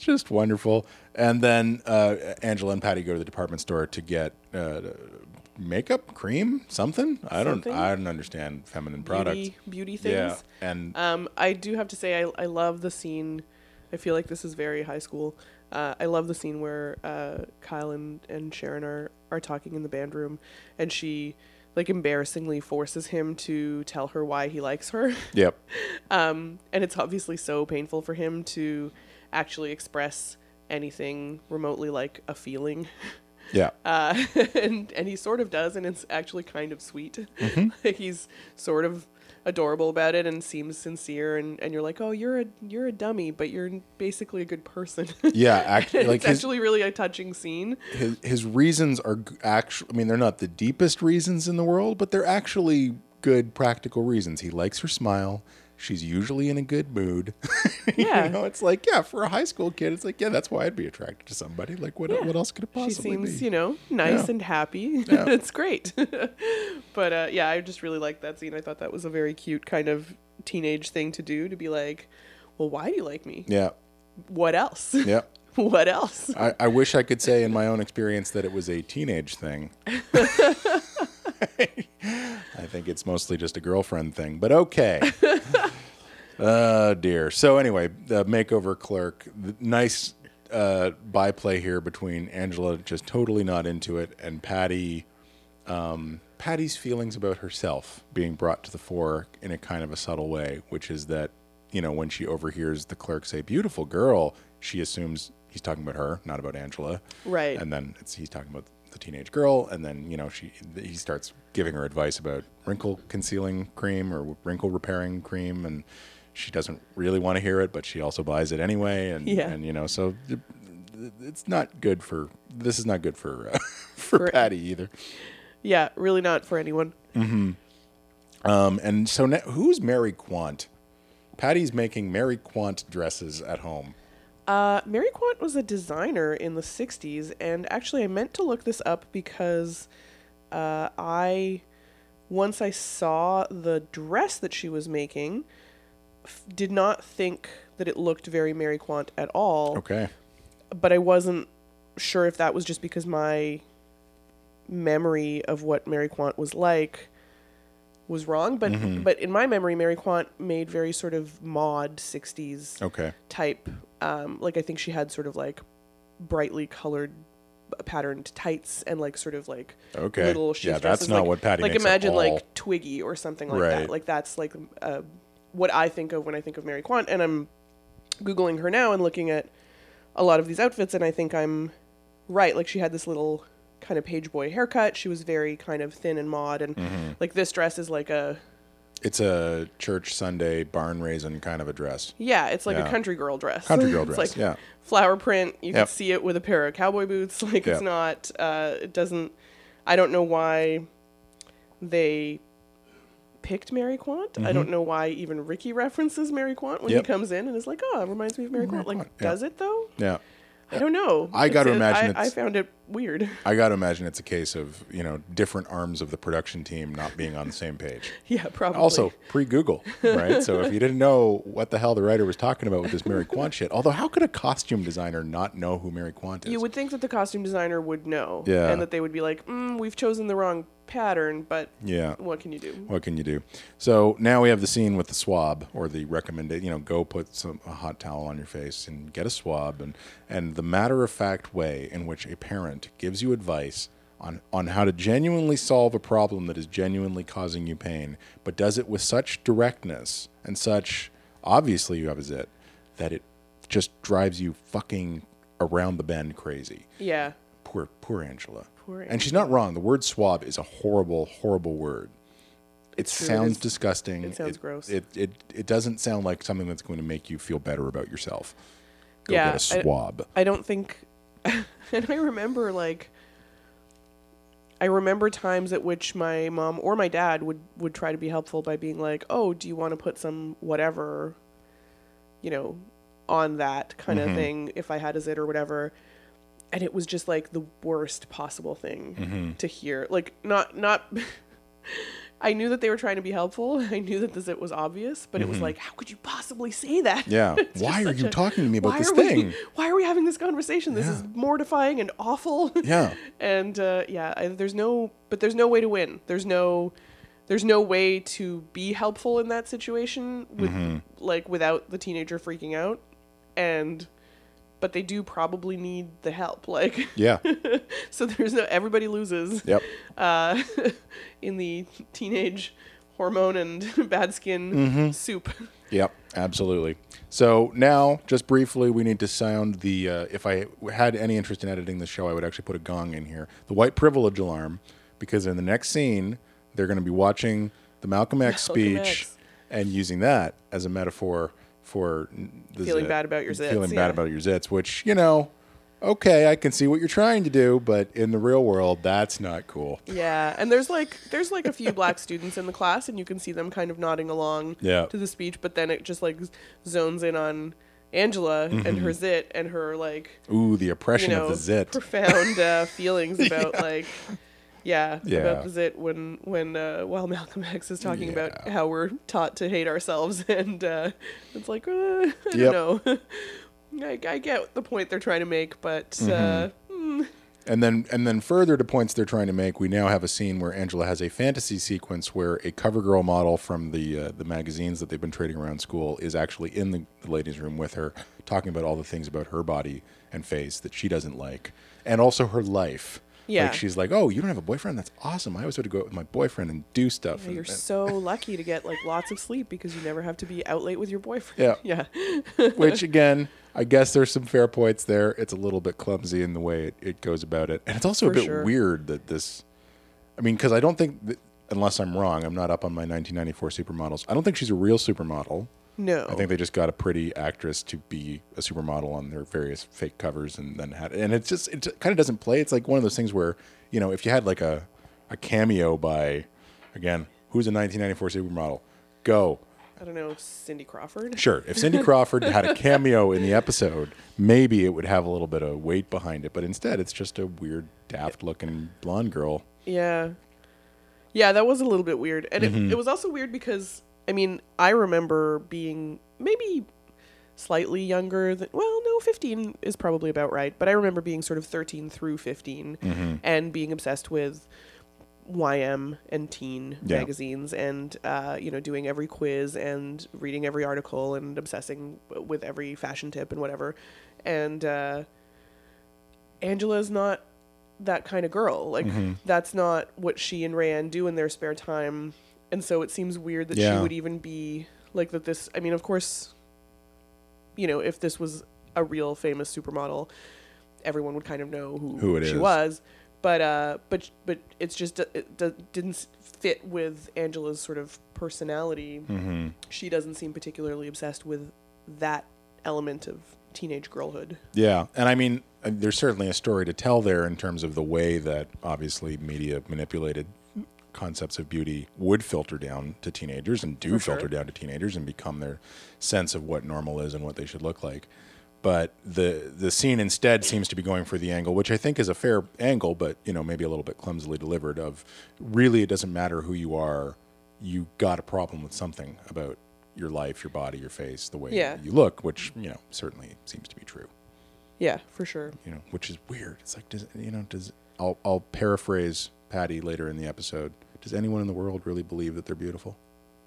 just wonderful. And then uh, Angela and Patty go to the department store to get uh, makeup, cream, something. I don't. Something? I don't understand feminine products. Beauty, beauty things. Yeah, and Um, I do have to say, I, I love the scene. I feel like this is very high school. Uh, I love the scene where uh, Kyle and, and Sharon are, are talking in the band room, and she, like, embarrassingly forces him to tell her why he likes her. yep. Um, and it's obviously so painful for him to actually express anything remotely like a feeling. Yeah. Uh, and, and he sort of does, and it's actually kind of sweet. Mm-hmm. He's sort of adorable about it and seems sincere, and, and you're like, oh, you're a you're a dummy, but you're basically a good person. Yeah, actually, like it's his, actually really a touching scene. his his reasons are actually. I mean, they're not the deepest reasons in the world, but they're actually good, practical reasons. He likes her smile. She's usually in a good mood. Yeah. You know, it's like, yeah, for a high school kid, it's like, yeah, that's why I'd be attracted to somebody. Like, what Yeah. what else could it She possibly seems, be? you know, nice Yeah. and happy. Yeah. It's great. But uh, yeah, I just really liked that scene. I thought that was a very cute kind of teenage thing to do, to be like, well, why do you like me? Yeah, What else? yeah. What else? I, I wish I could say in my own experience that it was a teenage thing. I think it's mostly just a girlfriend thing, but okay. Oh, dear. So anyway, the makeover clerk, the nice uh, byplay here between Angela just totally not into it and Patty, um, Patty's feelings about herself being brought to the fore in a kind of a subtle way, which is that, you know, when she overhears the clerk say, beautiful girl, she assumes he's talking about her, not about Angela. Right. And then it's, he's talking about the teenage girl, and then, you know, she he starts giving her advice about wrinkle concealing cream or wrinkle repairing cream, and she doesn't really want to hear it, but she also buys it anyway, and Yeah. and you know, so it, it's not good for this is not good for uh, for For- Patty either. Yeah, really not for anyone. Um, and so now, who's Mary Quant? Patty's making Mary Quant dresses at home. Uh, Mary Quant was a designer in the sixties, and actually I meant to look this up because uh, I, once I saw the dress that she was making, f- did not think that it looked very Mary Quant at all, Okay. but I wasn't sure if that was just because my memory of what Mary Quant was like was wrong, but Mm-hmm. but in my memory, Mary Quant made very sort of mod sixties Okay. type. Um, like I think she had sort of like brightly colored patterned tights and like sort of like Okay. little shoe Yeah, that's dresses, not like, what Patty like makes at imagine all. like Twiggy or something like Right. that. Like that's like uh, what I think of when I think of Mary Quant, and I'm Googling her now and looking at a lot of these outfits, and I think I'm right. Like she had this little kind of page boy haircut. She was very kind of thin and mod, and Mm-hmm. like this dress is like a It's a church Sunday barn raisin kind of a dress. yeah, it's like Yeah. a country girl dress. Country girl It's dress, like yeah. flower print. You Yep. can see it with a pair of cowboy boots. Like Yep. it's not. Uh, it doesn't. I don't know why they picked Mary Quant. I don't know why even Ricky references Mary Quant when Mm-hmm. Yep. he comes in and is like, "Oh, it reminds me of Mary, Mary Quant." Like, Quant, yeah. does it though? Yeah. I don't know. I gotta It's- imagine I, I it's- found it weird. I got to imagine it's a case of, you know, different arms of the production team not being on the same page. Yeah, probably. Also, pre-Google, right? So if you didn't know what the hell the writer was talking about with this Mary Quant shit, although how could a costume designer not know who Mary Quant is? you would think that the costume designer would know, Yeah. and that they would be like, mm, "We've chosen the wrong pattern, but Yeah. what can you do?" What can you do? So now we have the scene with the swab, or the recommended, you know, go put some a hot towel on your face and get a swab, and and the matter-of-fact way in which a parent gives you advice on on how to genuinely solve a problem that is genuinely causing you pain, but does it with such directness and such obviously you have a zit that it just drives you fucking around the bend crazy. Yeah. Poor poor Angela. Poor And she's not wrong. The word swab is a horrible, horrible word. It true, it sounds is- disgusting. it sounds gross. It, it it doesn't sound like something that's going to make you feel better about yourself. Go Yeah, get a I- swab. I don't think, and I remember like, I remember times at which my mom or my dad would, would try to be helpful by being like, "Oh, do you want to put some whatever, you know, on that kind Mm-hmm. of thing if I had a zit or whatever," and it was just like the worst possible thing Mm-hmm. to hear. Like not not. I knew that they were trying to be helpful. I knew that the zit was obvious, but mm-hmm. it was like, how could you possibly say that? Yeah. Why are you a, talking to me about this we, thing? Why are we having this conversation? This yeah. is mortifying and awful. Yeah. and uh, yeah, I, there's no, but there's no way to win. There's no, there's no way to be helpful in that situation with mm-hmm. like without the teenager freaking out. And, but they do probably need the help. Like, yeah. So there's no, everybody loses. Yep. Uh, in the teenage hormone and bad skin mm-hmm. soup. Yep, absolutely. So now, just briefly, we need to sound the, uh, if I had any interest in editing the show, I would actually put a gong in here. The white privilege alarm, because in the next scene, they're going to be watching the Malcolm X Malcolm speech X. and using that as a metaphor for the feeling zit, bad about your zits. Feeling yeah. bad about your zits, which, you know, okay, I can see what you're trying to do, but in the real world, that's not cool. Yeah, and there's like there's like a few black students in the class, and you can see them kind of nodding along yeah. to the speech, but then it just like zones in on Angela mm-hmm. and her zit and her like ooh, the oppression you know, of the zit, profound uh, feelings about yeah. like yeah, yeah about the zit when when uh, while Malcolm X is talking yeah. about how we're taught to hate ourselves, and uh, it's like uh, I don't yep. know. I, I get the point they're trying to make, but mm-hmm. uh, mm. and then and then further to points they're trying to make, we now have a scene where Angela has a fantasy sequence where a CoverGirl model from the uh, the magazines that they've been trading around school is actually in the, the ladies' room with her, talking about all the things about her body and face that she doesn't like, and also her life. Yeah. Like she's like, oh, you don't have a boyfriend? That's awesome. I always want to go out with my boyfriend and do stuff. Yeah, and, you're and so lucky to get like lots of sleep because you never have to be out late with your boyfriend. Yeah. Yeah. Which again, I guess there's some fair points there. It's a little bit clumsy in the way it, it goes about it. And it's also For a bit sure. weird that this, I mean, because I don't think, that, unless I'm wrong, I'm not up on my nineteen ninety-four supermodels. I don't think she's a real supermodel. No. I think they just got a pretty actress to be a supermodel on their various fake covers and then had, and it's just, it kind of doesn't play. It's like one of those things where, you know, if you had like a, a cameo by, again, who's a nineteen ninety-four supermodel? Go. I don't know, Cindy Crawford? Sure. If Cindy Crawford had a cameo in the episode, maybe it would have a little bit of weight behind it. But instead, it's just a weird, daft-looking blonde girl. Yeah. Yeah, that was a little bit weird. And Mm-hmm. it, it was also weird because, I mean, I remember being maybe slightly younger than, well, no, fifteen is probably about right. But I remember being sort of thirteen through fifteen Mm-hmm. and being obsessed with Y M and teen Yeah. magazines and, uh, you know, doing every quiz and reading every article and obsessing with every fashion tip and whatever. And uh, Angela's not that kind of girl. Like, Mm-hmm. that's not what she and Rayanne do in their spare time. And so it seems weird that Yeah. she would even be like that this, I mean, of course, you know, if this was a real famous supermodel, everyone would kind of know who, Who it she is. was. But uh, but but it's just it d- didn't fit with Angela's sort of personality. Mm-hmm. She doesn't seem particularly obsessed with that element of teenage girlhood. Yeah. And I mean, uh, there's certainly a story to tell there in terms of the way that obviously media manipulated concepts of beauty would filter down to teenagers and do For filter sure. down to teenagers and become their sense of what normal is and what they should look like. But the the scene instead seems to be going for the angle, which I think is a fair angle, but you know maybe a little bit clumsily delivered. Of really, it doesn't matter who you are, you got a problem with something about your life, your body, your face, the way Yeah. you look, which you know certainly seems to be true. Yeah, for sure. You know, which is weird. It's like, does you know, does I'll I'll paraphrase Patty later in the episode. Does anyone in the world really believe that they're beautiful?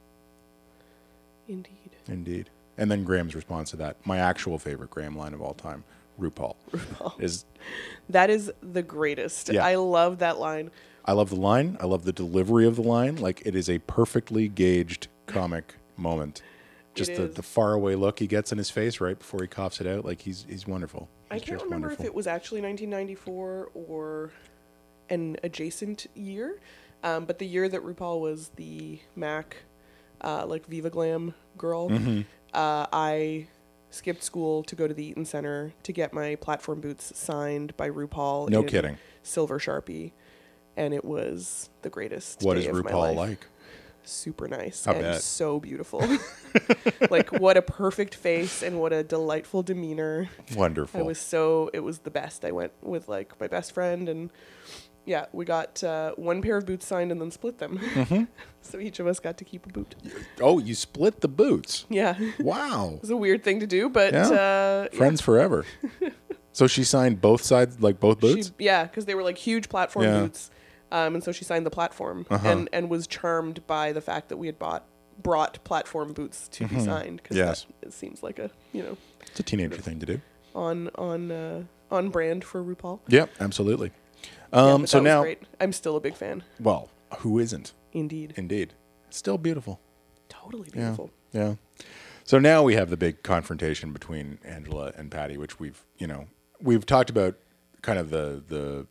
Indeed. Indeed. And then Graham's response to that, my actual favorite Graham line of all time, RuPaul, RuPaul. is, That is the greatest. Yeah. I love that line. I love the line. I love the delivery of the line. Like, it is a perfectly gauged comic moment. Just It the, is. the faraway look he gets in his face right before he coughs it out. Like, he's he's wonderful. I He's can't just remember wonderful. if it was actually nineteen ninety-four or an adjacent year, um, but the year that RuPaul was the Mac, uh, like Viva Glam girl, Mhm. uh, I skipped school to go to the Eaton Center to get my platform boots signed by RuPaul. No in kidding. Silver Sharpie, and it was the greatest. What day is of my RuPaul life. like? Super nice I and bet. so beautiful. Like, what a perfect face and what a delightful demeanor. Wonderful. I was so, it was the best. I went with like my best friend and, Yeah, we got uh, one pair of boots signed and then split them. Mm-hmm. So each of us got to keep a boot. Oh, you split the boots. Yeah. Wow. It was a weird thing to do, but Yeah. uh, Friends yeah. forever. So she signed both sides, like both boots? She, yeah, because they were like huge platform Yeah. boots. Um, and so she signed the platform Uh-huh. and, and was charmed by the fact that we had bought brought platform boots to be signed. Because Yes. it seems like a, you know, It's a teenager thing to do. on on uh, on brand for RuPaul. Yep, absolutely. Yeah, Um, but so that was now, great. I'm still a big fan. well, who isn't? Indeed. Indeed. Still beautiful. Totally Yeah. beautiful. Yeah. So now we have the big confrontation between Angela and Patty, which we've, you know, we've talked about kind of the the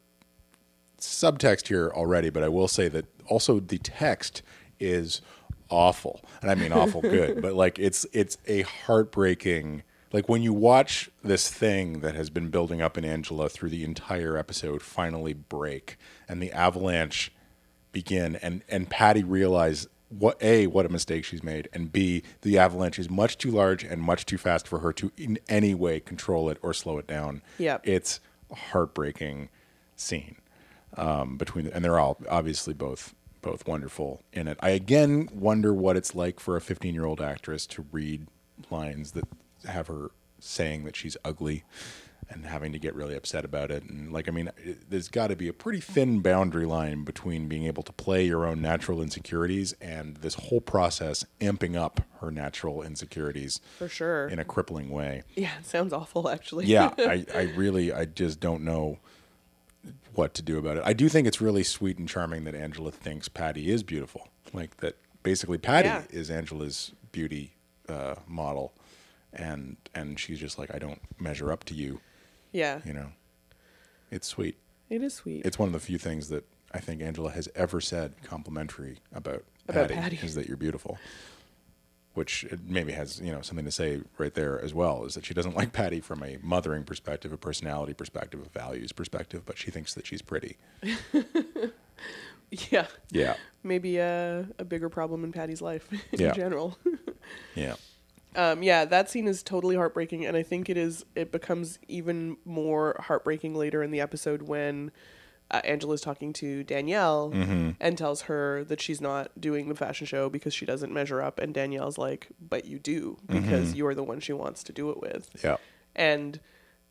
subtext here already, but I will say that also the text is awful. And I mean awful good, but like it's it's a heartbreaking, like when you watch this thing that has been building up in Angela through the entire episode finally break and the avalanche begin and and Patty realize what A, what a mistake she's made, and B, the avalanche is much too large and much too fast for her to in any way control it or slow it down. Yep. It's a heartbreaking scene um, between, and they're all obviously both both wonderful in it. I again wonder what it's like for a fifteen-year-old actress to read lines that have her saying that she's ugly and having to get really upset about it. And like, I mean, it, there's got to be a pretty thin boundary line between being able to play your own natural insecurities and this whole process amping up her natural insecurities For sure. in a crippling way. Yeah, it sounds awful, actually. Yeah, I, I really, I just don't know what to do about it. I do think it's really sweet and charming that Angela thinks Patty is beautiful. Like that basically Patty Yeah. is Angela's beauty uh, model. And and she's just like, I don't measure up to you. Yeah. You know, it's sweet. It is sweet. It's one of the few things that I think Angela has ever said complimentary about, About Patty, Patty. is that you're beautiful. Which it maybe has, you know, something to say right there as well, is that she doesn't like Patty from a mothering perspective, a personality perspective, a values perspective, but she thinks that she's pretty. yeah. Yeah. Maybe a, a bigger problem in Patty's life in Yeah. general. Yeah. Um, yeah, that scene is totally heartbreaking, and I think it is. It becomes even more heartbreaking later in the episode when uh, Angela's talking to Danielle Mm-hmm. and tells her that she's not doing the fashion show because she doesn't measure up, and Danielle's like, "But you do because you're the one she wants to do it with." Yeah. And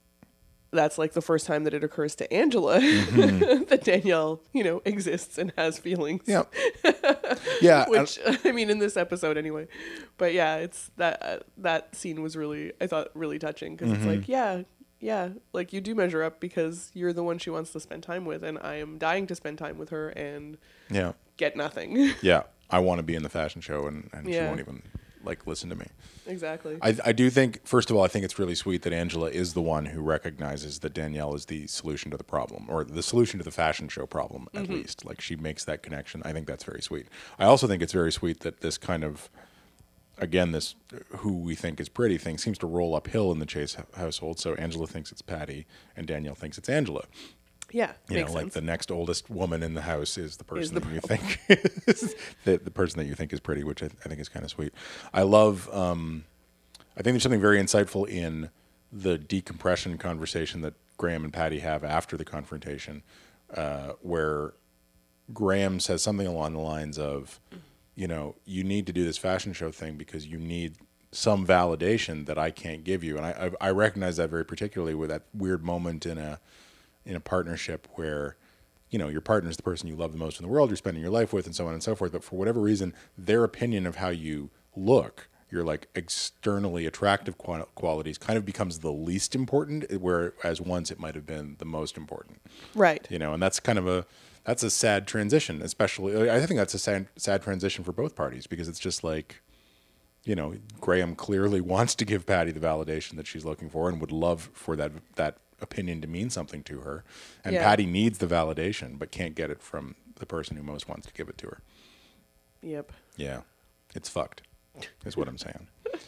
that's like the first time that it occurs to Angela that Danielle, you know, exists and has feelings. Yeah. Yeah. and- Which I mean, in this episode anyway, but yeah, it's that uh, that scene was really, I thought, really touching because Mm-hmm. it's like, yeah, yeah, like you do measure up because you're the one she wants to spend time with, and I am dying to spend time with her and yeah. get nothing. Yeah. I want to be in the fashion show, and, and she Yeah. won't even like listen to me. Exactly. I, I do think, first of all, I think it's really sweet that Angela is the one who recognizes that Danielle is the solution to the problem, or the solution to the fashion show problem, at least. Like, she makes that connection. I think that's very sweet. I also think it's very sweet that this kind of, again, this who we think is pretty thing seems to roll uphill in the Chase h- household. So Angela thinks it's Patty, and Danielle thinks it's Angela. yeah, You makes know, like sense. the next oldest woman in the house is the person the that you think is the, the person that you think is pretty, which I, I think is kind of sweet. I love. Um, I think there's something very insightful in the decompression conversation that Graham and Patty have after the confrontation, uh, where Graham says something along the lines of, you know, you need to do this fashion show thing because you need some validation that I can't give you, and I I, I recognize that very particularly with that weird moment in a. in a partnership where, you know, your partner is the person you love the most in the world, you're spending your life with, and so on and so forth. But for whatever reason, their opinion of how you look, your like externally attractive qual- qualities, kind of becomes the least important, whereas once it might have been the most important. Right. You know, and that's kind of a that's a sad transition, especially. I think that's a sad sad transition for both parties because it's just like, you know, Graham clearly wants to give Patty the validation that she's looking for and would love for that that opinion to mean something to her. And Yeah. Patty needs the validation but can't get it from the person who most wants to give it to her. Yep. Yeah. It's fucked, is what I'm saying.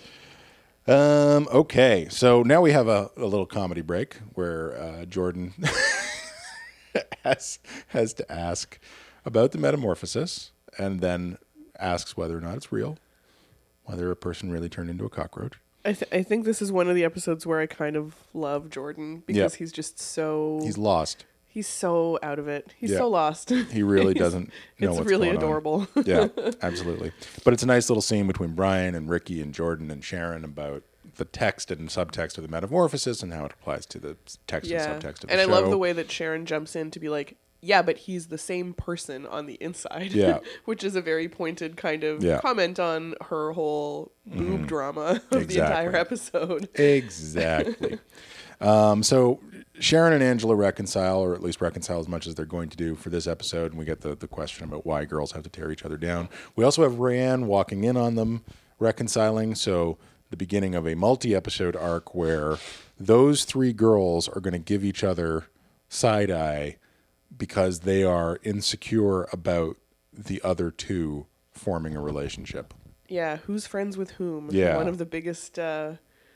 Um, okay, so now we have a, a little comedy break where uh, Jordan has, has to ask about the metamorphosis and then asks whether or not it's real, whether a person really turned into a cockroach. I, th- I think this is one of the episodes where I kind of love Jordan because Yep. he's just so He's lost. He's so out of it. He's Yeah. so lost. He really doesn't know It's what's really going on. adorable. Yeah, absolutely. But it's a nice little scene between Brian and Ricky and Jordan and Sharon about the text and subtext of the Metamorphosis and how it applies to the text Yeah. and subtext of the And I show. love the way that Sharon jumps in to be like, yeah, but he's the same person on the inside. Yeah. Which is a very pointed kind of Yeah. comment on her whole boob drama of Exactly. the entire episode. Exactly. um, so Sharon and Angela reconcile, or at least reconcile as much as they're going to do for this episode, and we get the, the question about why girls have to tear each other down. We also have Rayanne walking in on them reconciling, so the beginning of a multi-episode arc where those three girls are going to give each other side-eye because they are insecure about the other two forming a relationship. Yeah, who's friends with whom? Yeah. One of the biggest uh,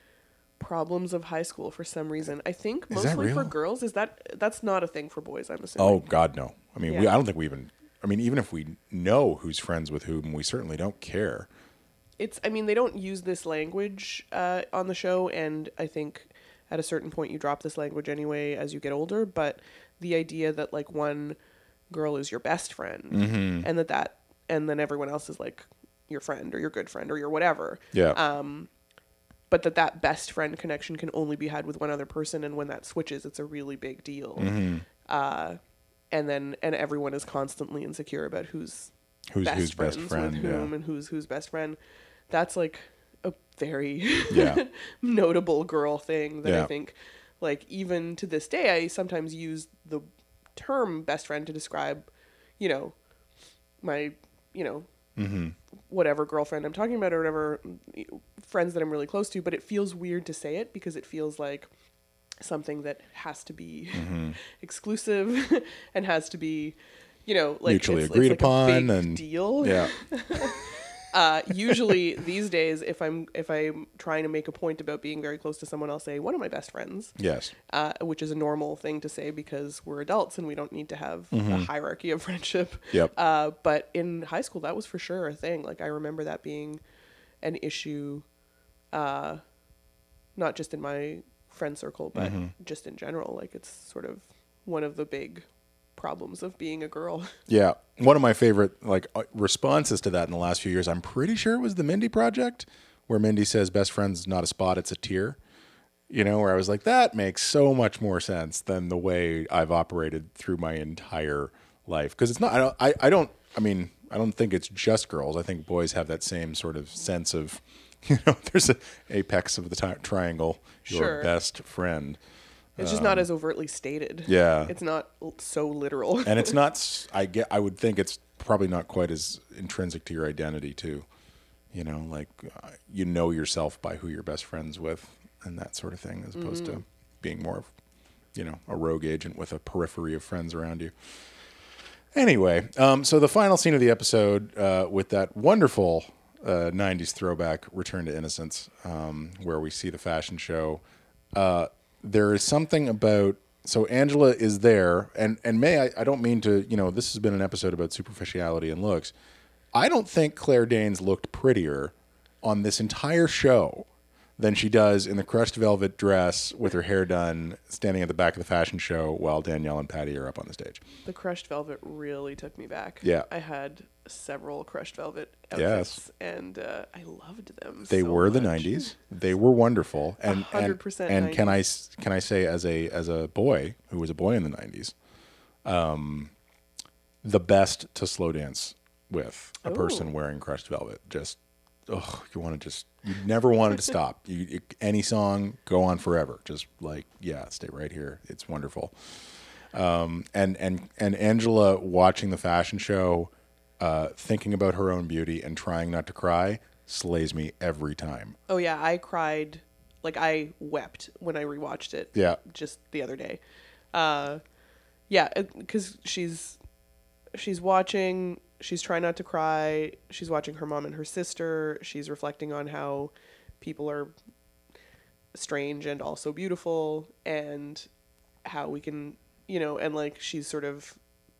problems of high school for some reason. I think Is that mostly for real? girls. Is that that's not a thing for boys, I'm assuming. Oh, God, no. I mean, we, Yeah. I don't think we even, I mean, even if we know who's friends with whom, we certainly don't care. It's I mean, they don't use this language uh, on the show, and I think at a certain point you drop this language anyway as you get older, but the idea that like one girl is your best friend Mm-hmm. and that that and then everyone else is like your friend or your good friend or your whatever. Yeah. Um, but that that best friend connection can only be had with one other person, and when that switches, it's a really big deal. Mm-hmm. Uh, and then and everyone is constantly insecure about who's Who's best who's friends best friend? with whom Yeah. and who's who's best friend. That's like a very Yeah. notable girl thing that Yeah. I think, like, even to this day, I sometimes use the term best friend to describe, you know, my, you know, Mm-hmm. whatever girlfriend I'm talking about or whatever friends that I'm really close to, but it feels weird to say it because it feels like something that has to be Mm-hmm. exclusive and has to be, you know, like Mutually it's, agreed it's like upon a big and- deal. Yeah. Uh, usually these days, if I'm if I'm trying to make a point about being very close to someone, I'll say one of my best friends, Yes. uh, which is a normal thing to say because we're adults and we don't need to have Mm-hmm. a hierarchy of friendship. Yep. Uh, but in high school, that was for sure a thing. Like I remember that being an issue, uh, not just in my friend circle, but Mm-hmm. just in general. Like it's sort of one of the big problems of being a girl. Yeah. One of my favorite like uh, responses to that in the last few years, I'm pretty sure it was the Mindy Project, where Mindy says best friend's not a spot, it's a tier. You know, where I was like, that makes so much more sense than the way I've operated through my entire life. Because it's not, I don't, I, I don't, I mean, I don't think it's just girls. I think boys have that same sort of sense of, you know, there's an apex of the ti- triangle, your Sure. best friend. It's just not as overtly stated. Um, Yeah. It's not l- so literal. And it's not, s- I get, I would think it's probably not quite as intrinsic to your identity too. You know, like uh, you know yourself by who you're best friends with and that sort of thing, as opposed Mm-hmm. to being more of, you know, a rogue agent with a periphery of friends around you. Anyway, um, so the final scene of the episode uh, with that wonderful uh, nineties throwback Return to Innocence, um, where we see the fashion show. Uh, there is something about, so Angela is there, and, and May, I, I don't mean to, you know, this has been an episode about superficiality and looks. I don't think Claire Danes looked prettier on this entire show than she does in the crushed velvet dress with her hair done, standing at the back of the fashion show while Danielle and Patty are up on the stage. The crushed velvet really took me back. Yeah. I had several crushed velvet Yes. outfits, and uh, I loved them. They so were the much. nineties. They were wonderful. And one hundred and, percent and can I nineties. s- can I say as a as a boy who was a boy in the nineties, um, the best to slow dance with a person Ooh. wearing crushed velvet. Just oh, you want to just you never wanted to stop. You, you any song go on forever. Just like yeah, stay right here. It's wonderful. Um, and and and Angela watching the fashion show, uh, thinking about her own beauty and trying not to cry slays me every time. Oh yeah, I cried, like I wept when I rewatched it. Yeah. Just the other day. Uh, yeah, because she's she's watching. She's trying not to cry. She's watching her mom and her sister. She's reflecting on how people are strange and also beautiful, and how we can, you know, and like she's sort of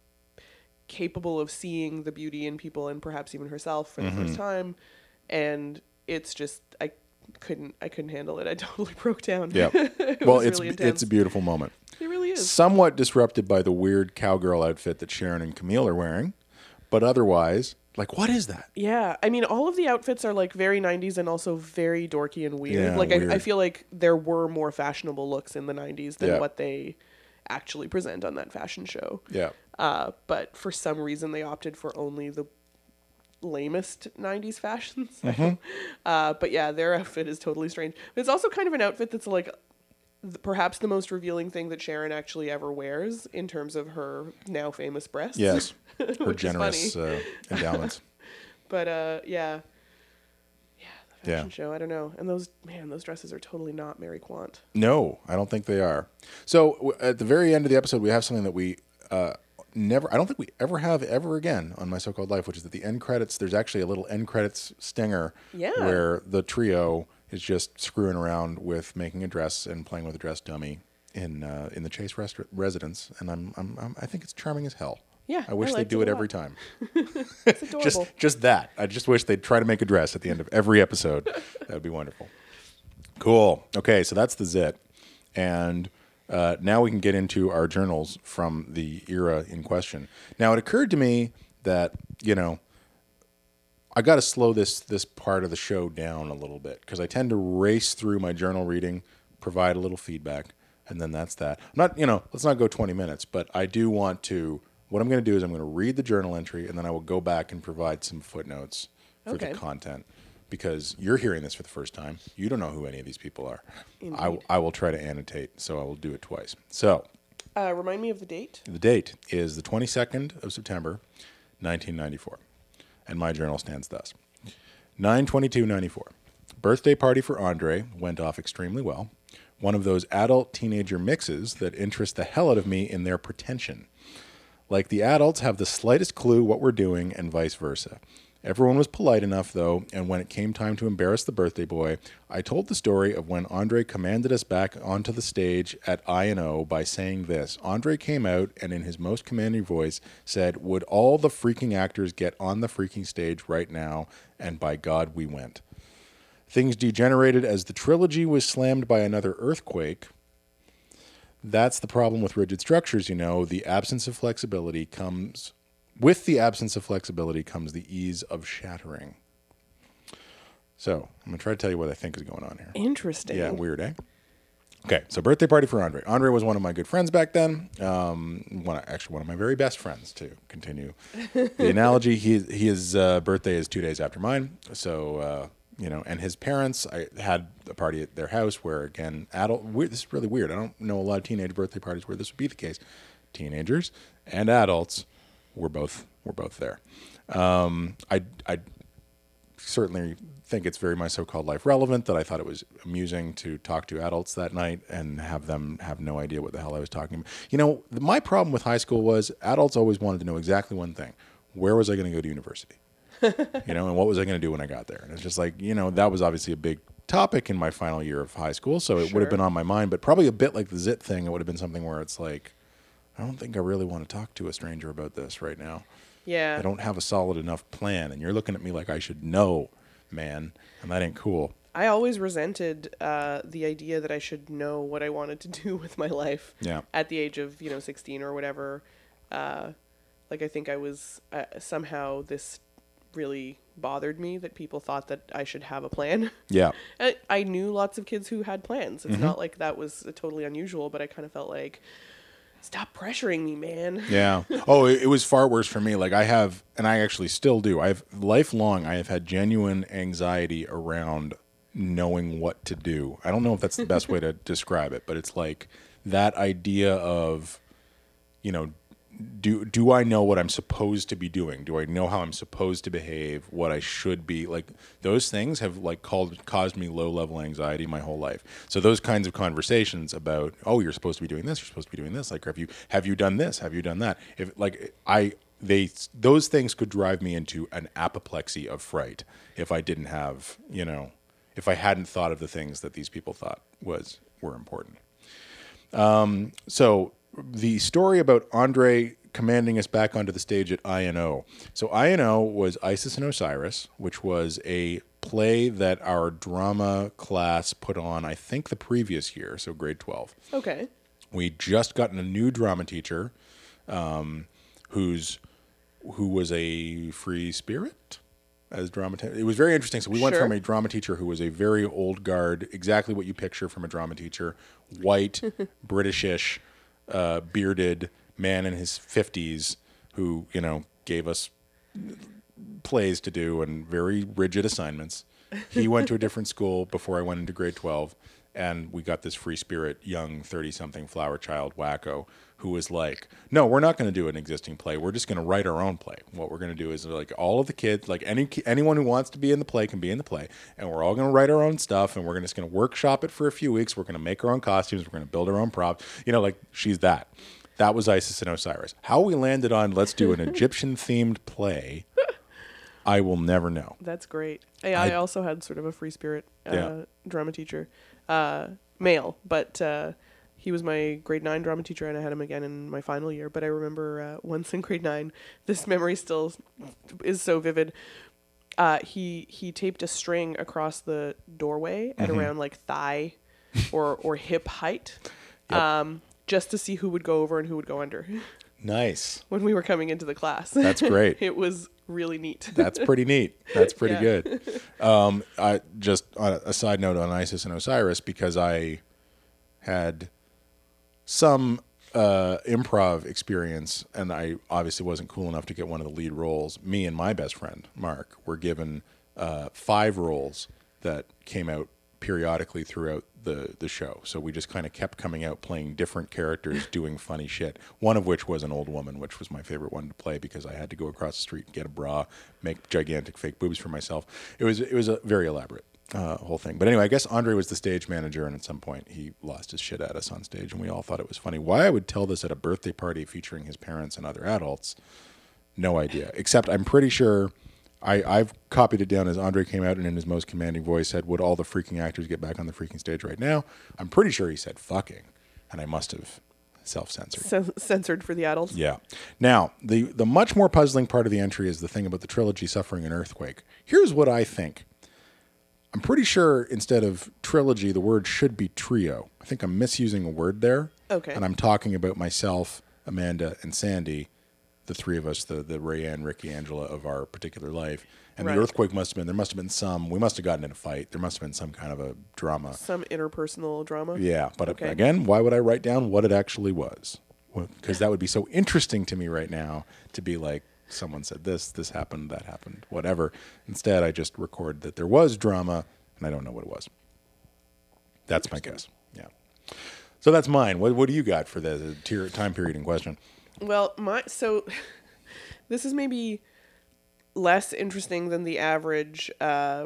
capable of seeing the beauty in people and perhaps even herself for the first time. And it's just, I couldn't, I couldn't handle it. I totally broke down. Yeah. It Well, was it's really it's intense. a beautiful moment. It really is. Somewhat disrupted by the weird cowgirl outfit that Sharon and Camille are wearing, but otherwise, like, what is that? Yeah, I mean, all of the outfits are like very nineties and also very dorky and weird. Yeah, like, weird. I, I feel like there were more fashionable looks in the nineties than Yeah. what they actually present on that fashion show. Yeah. Uh, but for some reason, they opted for only the lamest nineties fashions. Mm-hmm. uh, but yeah, their outfit is totally strange. It's also kind of an outfit that's like th- perhaps the most revealing thing that Sharon actually ever wears in terms of her now famous breasts. Yes. Her which is generous funny. uh, endowments. But uh, yeah, yeah, the fashion Yeah. show. I don't know. And those man, those dresses are totally not Mary Quant. No, I don't think they are. So w- at the very end of the episode, we have something that we uh, never, I don't think we ever have ever again on My So-Called Life, which is that the end credits, there's actually a little end credits stinger Yeah. where the trio is just screwing around with making a dress and playing with a dress dummy in uh, in the Chase rest- residence. And I'm, I'm, I'm, I think it's charming as hell. Yeah, I wish I they'd liked do it it a every lot. time. It's adorable. Just, just that. I just wish they'd try to make a dress at the end of every episode. That would be wonderful. Cool. Okay, so that's the zit. And uh, now we can get into our journals from the era in question. Now, it occurred to me that, you know, I got to slow this this part of the show down a little bit because I tend to race through my journal reading, provide a little feedback, and then that's that. I'm not, you know, let's not go twenty minutes, but I do want to. What I'm going to do is I'm going to read the journal entry, and then I will go back and provide some footnotes for Okay. the content because you're hearing this for the first time. You don't know who any of these people are. I, Indeed. I will try to annotate, so I will do it twice. So Uh, remind me of the date. the date is the twenty-second of September, nineteen ninety-four. And my journal stands thus. nine twenty-two ninety-four. Birthday party for Andre went off extremely well. One of those adult-teenager mixes that interest the hell out of me in their pretension. Like the adults have the slightest clue what we're doing and vice versa. Everyone was polite enough, though, and when it came time to embarrass the birthday boy, I told the story of when Andre commanded us back onto the stage at I and O by saying this. Andre came out and in his most commanding voice said, "Would all the freaking actors get on the freaking stage right now?" And by God, we went. Things degenerated as the trilogy was slammed by another earthquake. That's the problem with rigid structures, you know. The absence of flexibility comes... With the absence of flexibility comes the ease of shattering. So, I'm going to try to tell you what I think is going on here. Interesting. Yeah, weird, eh? Okay, so birthday party for Andre. Andre was one of my good friends back then. Um, one, actually, one of my very best friends, to continue the analogy. He, his uh, birthday is two days after mine. So, uh, you know, and his parents, I had a party at their house where, again, adult, weird, this is really weird. I don't know a lot of teenage birthday parties where this would be the case. Teenagers and adults were both were both there. Um, I, I certainly think it's very My So-Called Life relevant that I thought it was amusing to talk to adults that night and have them have no idea what the hell I was talking about. You know, my problem with high school was adults always wanted to know exactly one thing. Where was I going to go to university? You know, and what was I going to do when I got there? And it's just like, you know, that was obviously a big topic in my final year of high school, so it would have Sure. been on my mind, but probably a bit like the zit thing, it would have been something where it's like, I don't think I really want to talk to a stranger about this right now. Yeah. I don't have a solid enough plan, and you're looking at me like I should know, man, and that ain't cool. I always resented uh, the idea that I should know what I wanted to do with my life. Yeah. At the age of, you know, sixteen or whatever. Uh, like, I think I was uh, somehow this really bothered me that people thought that I should have a plan. Yeah. I, I knew lots of kids who had plans. Mm-hmm. It's not like that was totally unusual, but I kind of felt like, stop pressuring me, man. Yeah. Oh, it, it was far worse for me. Like I have, and I actually still do. I've lifelong, I have had genuine anxiety around knowing what to do. I don't know if that's the best way to describe it, but it's like that idea of, you know, do do I know what I'm supposed to be doing? Do I know how I'm supposed to behave? What I should be like? Those things have like called caused me low level anxiety my whole life. So those kinds of conversations about, oh, you're supposed to be doing this, you're supposed to be doing this. Like, have you have you done this? Have you done that? If like I they those things could drive me into an apoplexy of fright if I didn't have, you know, if I hadn't thought of the things that these people thought was were important. Um, so. The story about Andre commanding us back onto the stage at I N O. So I N O was Isis and Osiris, which was a play that our drama class put on, I think, the previous year, so grade twelve. Okay. We just gotten a new drama teacher, um, who's who was a free spirit as drama. Te- it was very interesting. So we went Sure. from a drama teacher who was a very old guard, exactly what you picture from a drama teacher, white, Britishish, uh, bearded man in his fifties, who you know gave us plays to do and very rigid assignments. He went to a different school before I went into grade twelve, and we got this free spirit, young thirty-something flower child wacko who was like, no, we're not going to do an existing play. We're just going to write our own play. What we're going to do is like all of the kids, like any anyone who wants to be in the play can be in the play, and we're all going to write our own stuff, and we're just going to workshop it for a few weeks. We're going to make our own costumes. We're going to build our own props. You know, like she's that. That was Isis and Osiris. How we landed on let's do an Egyptian-themed play, I will never know. That's great. Yeah, I, I- also had sort of a free spirit uh, Yeah. drama teacher, uh, male, but uh, he was my grade nine drama teacher, and I had him again in my final year. But I remember uh, once in grade nine, this memory still is so vivid. Uh, he he taped a string across the doorway at Mm-hmm. around like thigh or or hip height, Yep. um, just to see who would go over and who would go under Nice. when we were coming into the class. That's great. It was really neat. That's pretty neat. That's pretty Yeah. good. Um, I just on a, a side note on Isis and Osiris, because I had some uh, improv experience, and I obviously wasn't cool enough to get one of the lead roles. Me and my best friend Mark were given uh, five roles that came out periodically throughout the the show. So we just kind of kept coming out playing different characters, doing funny shit. One of which was an old woman, which was my favorite one to play because I had to go across the street, get a bra, make gigantic fake boobs for myself. It was it was a very elaborate uh, whole thing. But anyway, I guess Andre was the stage manager, and at some point he lost his shit at us on stage, and we all thought it was funny. Why I would tell this at a birthday party featuring his parents and other adults, no idea. Except I'm pretty sure I, I've copied it down as Andre came out and in his most commanding voice said, would all the freaking actors get back on the freaking stage right now? I'm pretty sure he said fucking, and I must have self-censored. Cen- censored for the adults. Yeah. Now, the, the much more puzzling part of the entry is the thing about the trilogy suffering an earthquake. Here's what I think. I'm pretty sure instead of trilogy, the word should be trio. I think I'm misusing a word there. Okay. And I'm talking about myself, Amanda, and Sandy, the three of us, the the Rayanne, Ricky, Angela of our particular life. And Right. the earthquake must have been, there must have been some, we must have gotten in a fight. There must have been some kind of a drama. Some interpersonal drama. Yeah. But Okay. again, why would I write down what it actually was? Because that would be so interesting to me right now to be like, someone said this, this happened, that happened, whatever. Instead, I just record that there was drama, and I don't know what it was. That's my guess. Yeah. So that's mine. What What do you got for the tier, time period in question? Well, my so this is maybe less interesting than the average uh,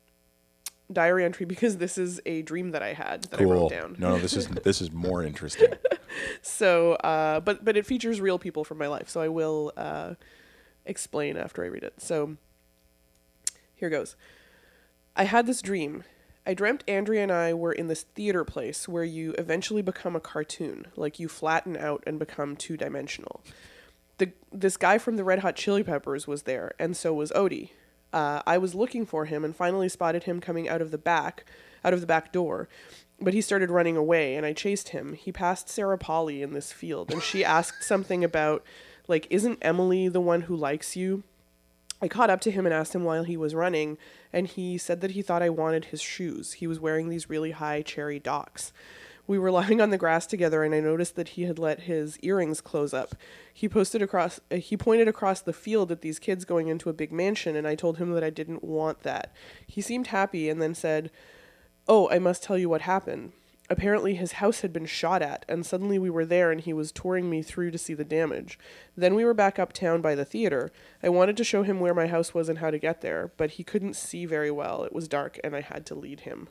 diary entry because this is a dream that I had that I Cool. wrote down. No, no, this is this is more interesting. So, uh, but but it features real people from my life, so I will uh, explain after I read it. So, here goes. I had this dream. I dreamt Andrea and I were in this theater place where you eventually become a cartoon, like you flatten out and become two-dimensional. The this guy from the Red Hot Chili Peppers was there, and so was Odie. Uh, I was looking for him and finally spotted him coming out of the back, out of the back door. But he started running away, and I chased him. He passed Sarah Polly in this field, and she asked something about, like, isn't Emily the one who likes you? I caught up to him and asked him while he was running, and he said that he thought I wanted his shoes. He was wearing these really high cherry docks. We were lying on the grass together, and I noticed that he had let his earrings close up. He posted across. Uh, he pointed across the field at these kids going into a big mansion, and I told him that I didn't want that. He seemed happy, and then said, "Oh, I must tell you what happened. Apparently his house had been shot at, and suddenly we were there and he was touring me through to see the damage. Then we were back uptown by the theater. I wanted to show him where my house was and how to get there, but he couldn't see very well. It was dark, and I had to lead him."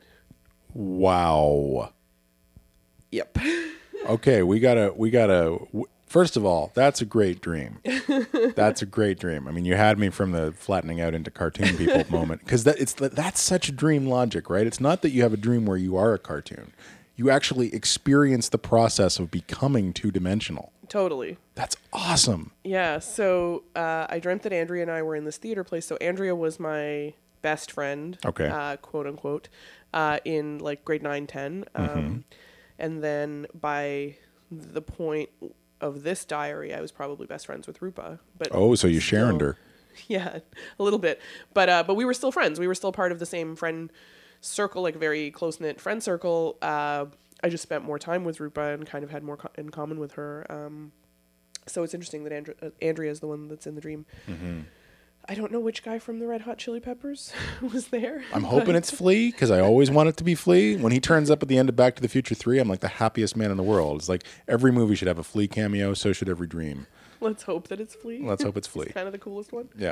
Wow. Yep. Okay, we gotta we gotta. w- First of all, that's a great dream. That's a great dream. I mean, you had me from the flattening out into cartoon people moment because that it's that's such dream logic, right? It's not that you have a dream where you are a cartoon. You actually experience the process of becoming two dimensional. Totally. That's awesome. Yeah, so uh, I dreamt that Andrea and I were in this theater place. So Andrea was my best friend, Okay. uh, quote unquote, uh, in like grade nine, ten. Um, Mm-hmm. And then by the point of this diary, I was probably best friends with Rupa. But Oh, so you Sharoned her. Yeah, a little bit. But uh, but we were still friends. We were still part of the same friend circle, like very close-knit friend circle. Uh, I just spent more time with Rupa and kind of had more co- in common with her. Um, so it's interesting that Andrea, uh, Andrea is the one that's in the dream. Mm-hmm. I don't know which guy from the Red Hot Chili Peppers was there. I'm hoping it's Flea, because I always want it to be Flea. When he turns up at the end of Back to the Future three, I'm like the happiest man in the world. It's like every movie should have a Flea cameo, so should every dream. Let's hope that it's Flea. Let's hope it's Flea. It's kind of the coolest one. Yeah.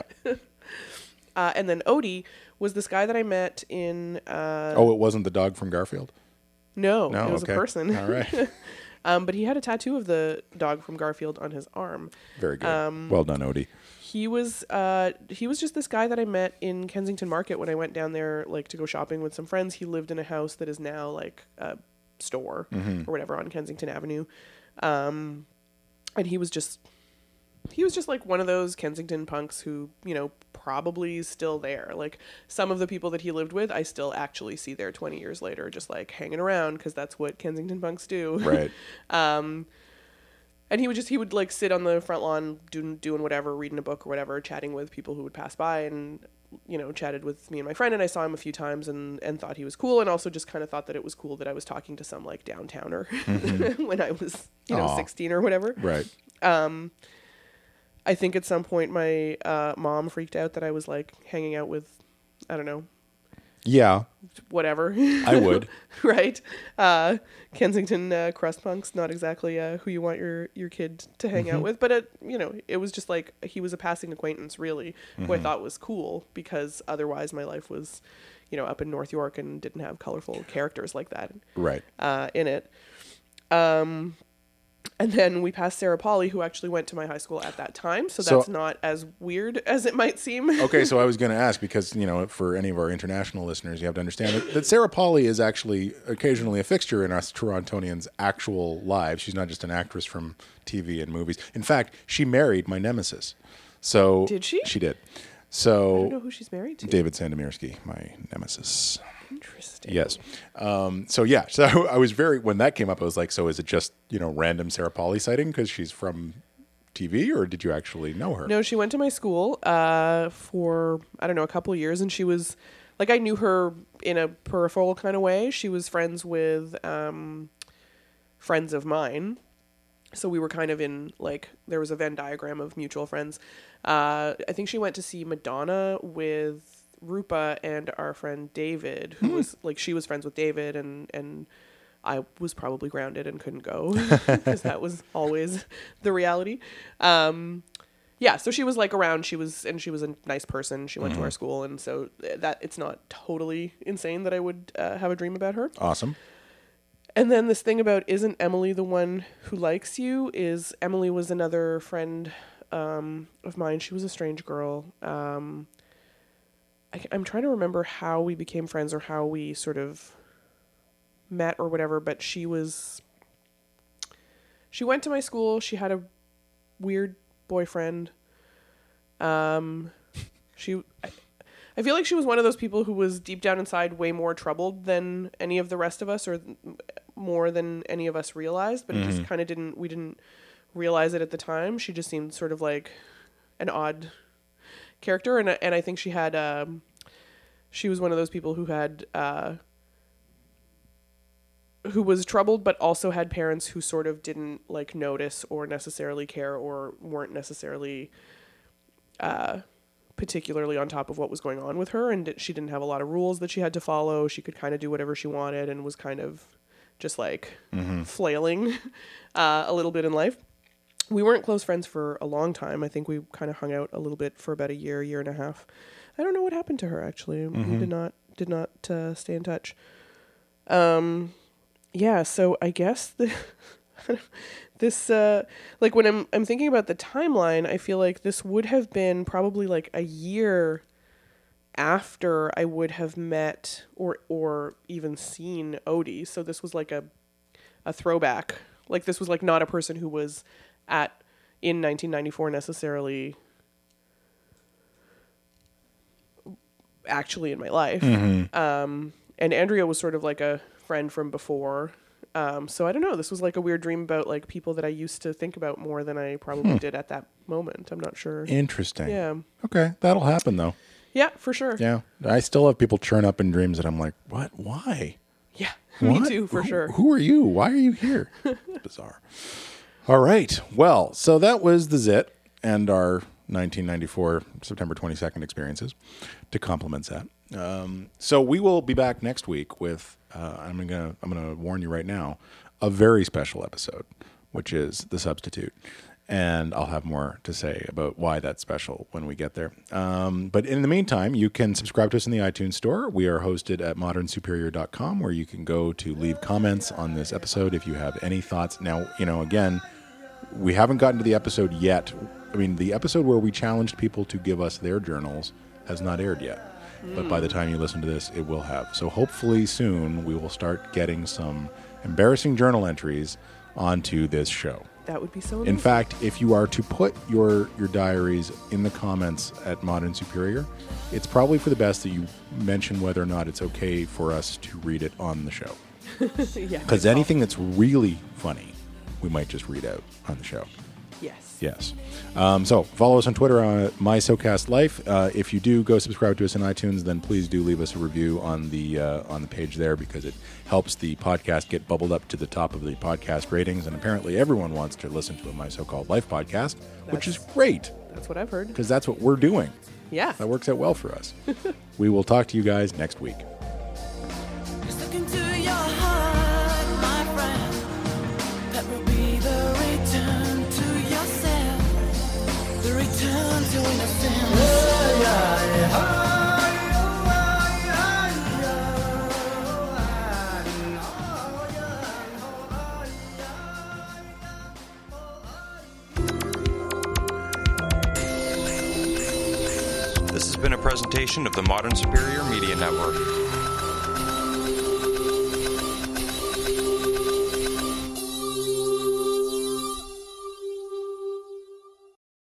Uh, and then Odie was this guy that I met in... Uh, Oh, it wasn't the dog from Garfield? no, No, it was okay. a person. All right. um, but he had a tattoo of the dog from Garfield on his arm. Very good. Um, well done, Odie. He was uh, he was just this guy that I met in Kensington Market when I went down there like to go shopping with some friends. He lived in a house that is now like a store Mm-hmm. or whatever on Kensington Avenue. Um, and he was just... He was just like one of those Kensington punks who, you know, probably is still there. Like some of the people that he lived with, I still actually see there twenty years later, just like hanging around because that's what Kensington punks do. Right. um, and he would just, he would like sit on the front lawn doing, doing whatever, reading a book or whatever, chatting with people who would pass by and, you know, chatted with me and my friend. And I saw him a few times and, and thought he was cool. And also just kind of thought that it was cool that I was talking to some like downtowner mm-hmm. when I was, you know, Aww. sixteen or whatever. Right. Um, I think at some point my uh, mom freaked out that I was like hanging out with, I don't know, Yeah, whatever. I would. Right? Uh, Kensington uh, crust punks, not exactly uh, who you want your, your kid to hang Mm-hmm. out with. But, it, you know, it was just like he was a passing acquaintance, really, Mm-hmm. who I thought was cool because otherwise my life was, you know, up in North York and didn't have colorful characters like that Right. uh, in it. Um... And then we passed Sarah Polly, who actually went to my high school at that time. So that's So- not as weird as it might seem. Okay, so I was going to ask, because, you know, for any of our international listeners, you have to understand that, that Sarah Polly is actually occasionally a fixture in us Torontonians' actual lives. She's not just an actress from T V and movies. In fact, she married my nemesis. So Did she? She did. I So don't know who she's married to. David Sandomirsky, my nemesis. Interesting. Yes. Um, so yeah, so I was very, when that came up, I was like, so is it just, you know, random Sarah Polly sighting because she's from T V, or did you actually know her? No, she went to my school uh, for, I don't know, a couple of years. And she was, like, I knew her in a peripheral kind of way. She was friends with um, friends of mine. So we were kind of in, like, there was a Venn diagram of mutual friends. Uh, I think she went to see Madonna with Rupa and our friend David, who was, like, she was friends with David, and, and I was probably grounded and couldn't go because that was always the reality. Um, yeah, so she was, like, around. She was, and she was a nice person. She went Mm-hmm. to our school, and so that it's not totally insane that I would uh, have a dream about her. Awesome. And then this thing about isn't Emily the one who likes you is Emily was another friend um, of mine. She was a strange girl. Um, I, I'm trying to remember how we became friends or how we sort of met or whatever, but she was, she went to my school. She had a weird boyfriend. Um, she, I, I feel like she was one of those people who was deep down inside way more troubled than any of the rest of us, or more than any of us realized, but it just kind of didn't, we didn't realize it at the time. She just seemed sort of like an odd character. And, and I think she had, um, she was one of those people who had, uh, who was troubled, but also had parents who sort of didn't like notice or necessarily care or weren't necessarily, uh, particularly on top of what was going on with her. And she didn't have a lot of rules that she had to follow. She could kind of do whatever she wanted and was kind of just like Mm-hmm. flailing uh, a little bit in life. We weren't close friends for a long time. I think we kind of hung out a little bit for about a year, year and a half. I don't know what happened to her, actually. Mm-hmm. We did not, did not uh, stay in touch. Um, yeah, so I guess the... This, uh, like when I'm, I'm thinking about the timeline, I feel like this would have been probably like a year after I would have met or, or even seen Odie. So this was like a, a throwback. Like this was like not a person who was at, in nineteen ninety-four necessarily actually in my life. Mm-hmm. Um, and Andrea was sort of like a friend from before. Um, so I don't know. This was like a weird dream about like people that I used to think about more than I probably Hmm. did at that moment. I'm not sure. Interesting. Yeah. Okay, that'll happen though. Yeah, for sure. Yeah, I still have people churn up in dreams that I'm like, what? Why? Yeah, What? me too, for Who- sure. Who are you? Why are you here? It's bizarre. All right. Well, so that was the Zit and our nineteen ninety-four September twenty-second experiences to complement that. Um, so we will be back next week with, uh, I'm gonna I'm gonna warn you right now, a very special episode, which is The Substitute. And I'll have more to say about why that's special when we get there. Um, but in the meantime, you can subscribe to us in the iTunes store. We are hosted at modern superior dot com, where you can go to leave comments on this episode if you have any thoughts. Now, you know, again, we haven't gotten to the episode yet. I mean, the episode where we challenged people to give us their journals has not aired yet. But by the time you listen to this, it will have. So hopefully soon we will start getting some embarrassing journal entries onto this show. That would be so In amazing. fact, if you are to put your, your diaries in the comments at Modern Superior, it's probably for the best that you mention whether or not it's okay for us to read it on the show. yeah. Because anything that's really funny, we might just read out on the show. Yes. Yes. Um, so follow us on Twitter on MySoCastLife. Uh, if you do go subscribe to us in iTunes, then please do leave us a review on the uh, on the page there, because it helps the podcast get bubbled up to the top of the podcast ratings. And apparently everyone wants to listen to a My So-Called Life podcast, which is great, That's what I've heard. because that's what we're doing. Yeah. That works out well for us. We will talk to you guys next week. Just look into your heart, my friend. That will be the return to yourself, the return to innocence. This has been a presentation of the Modern Superior Media Network.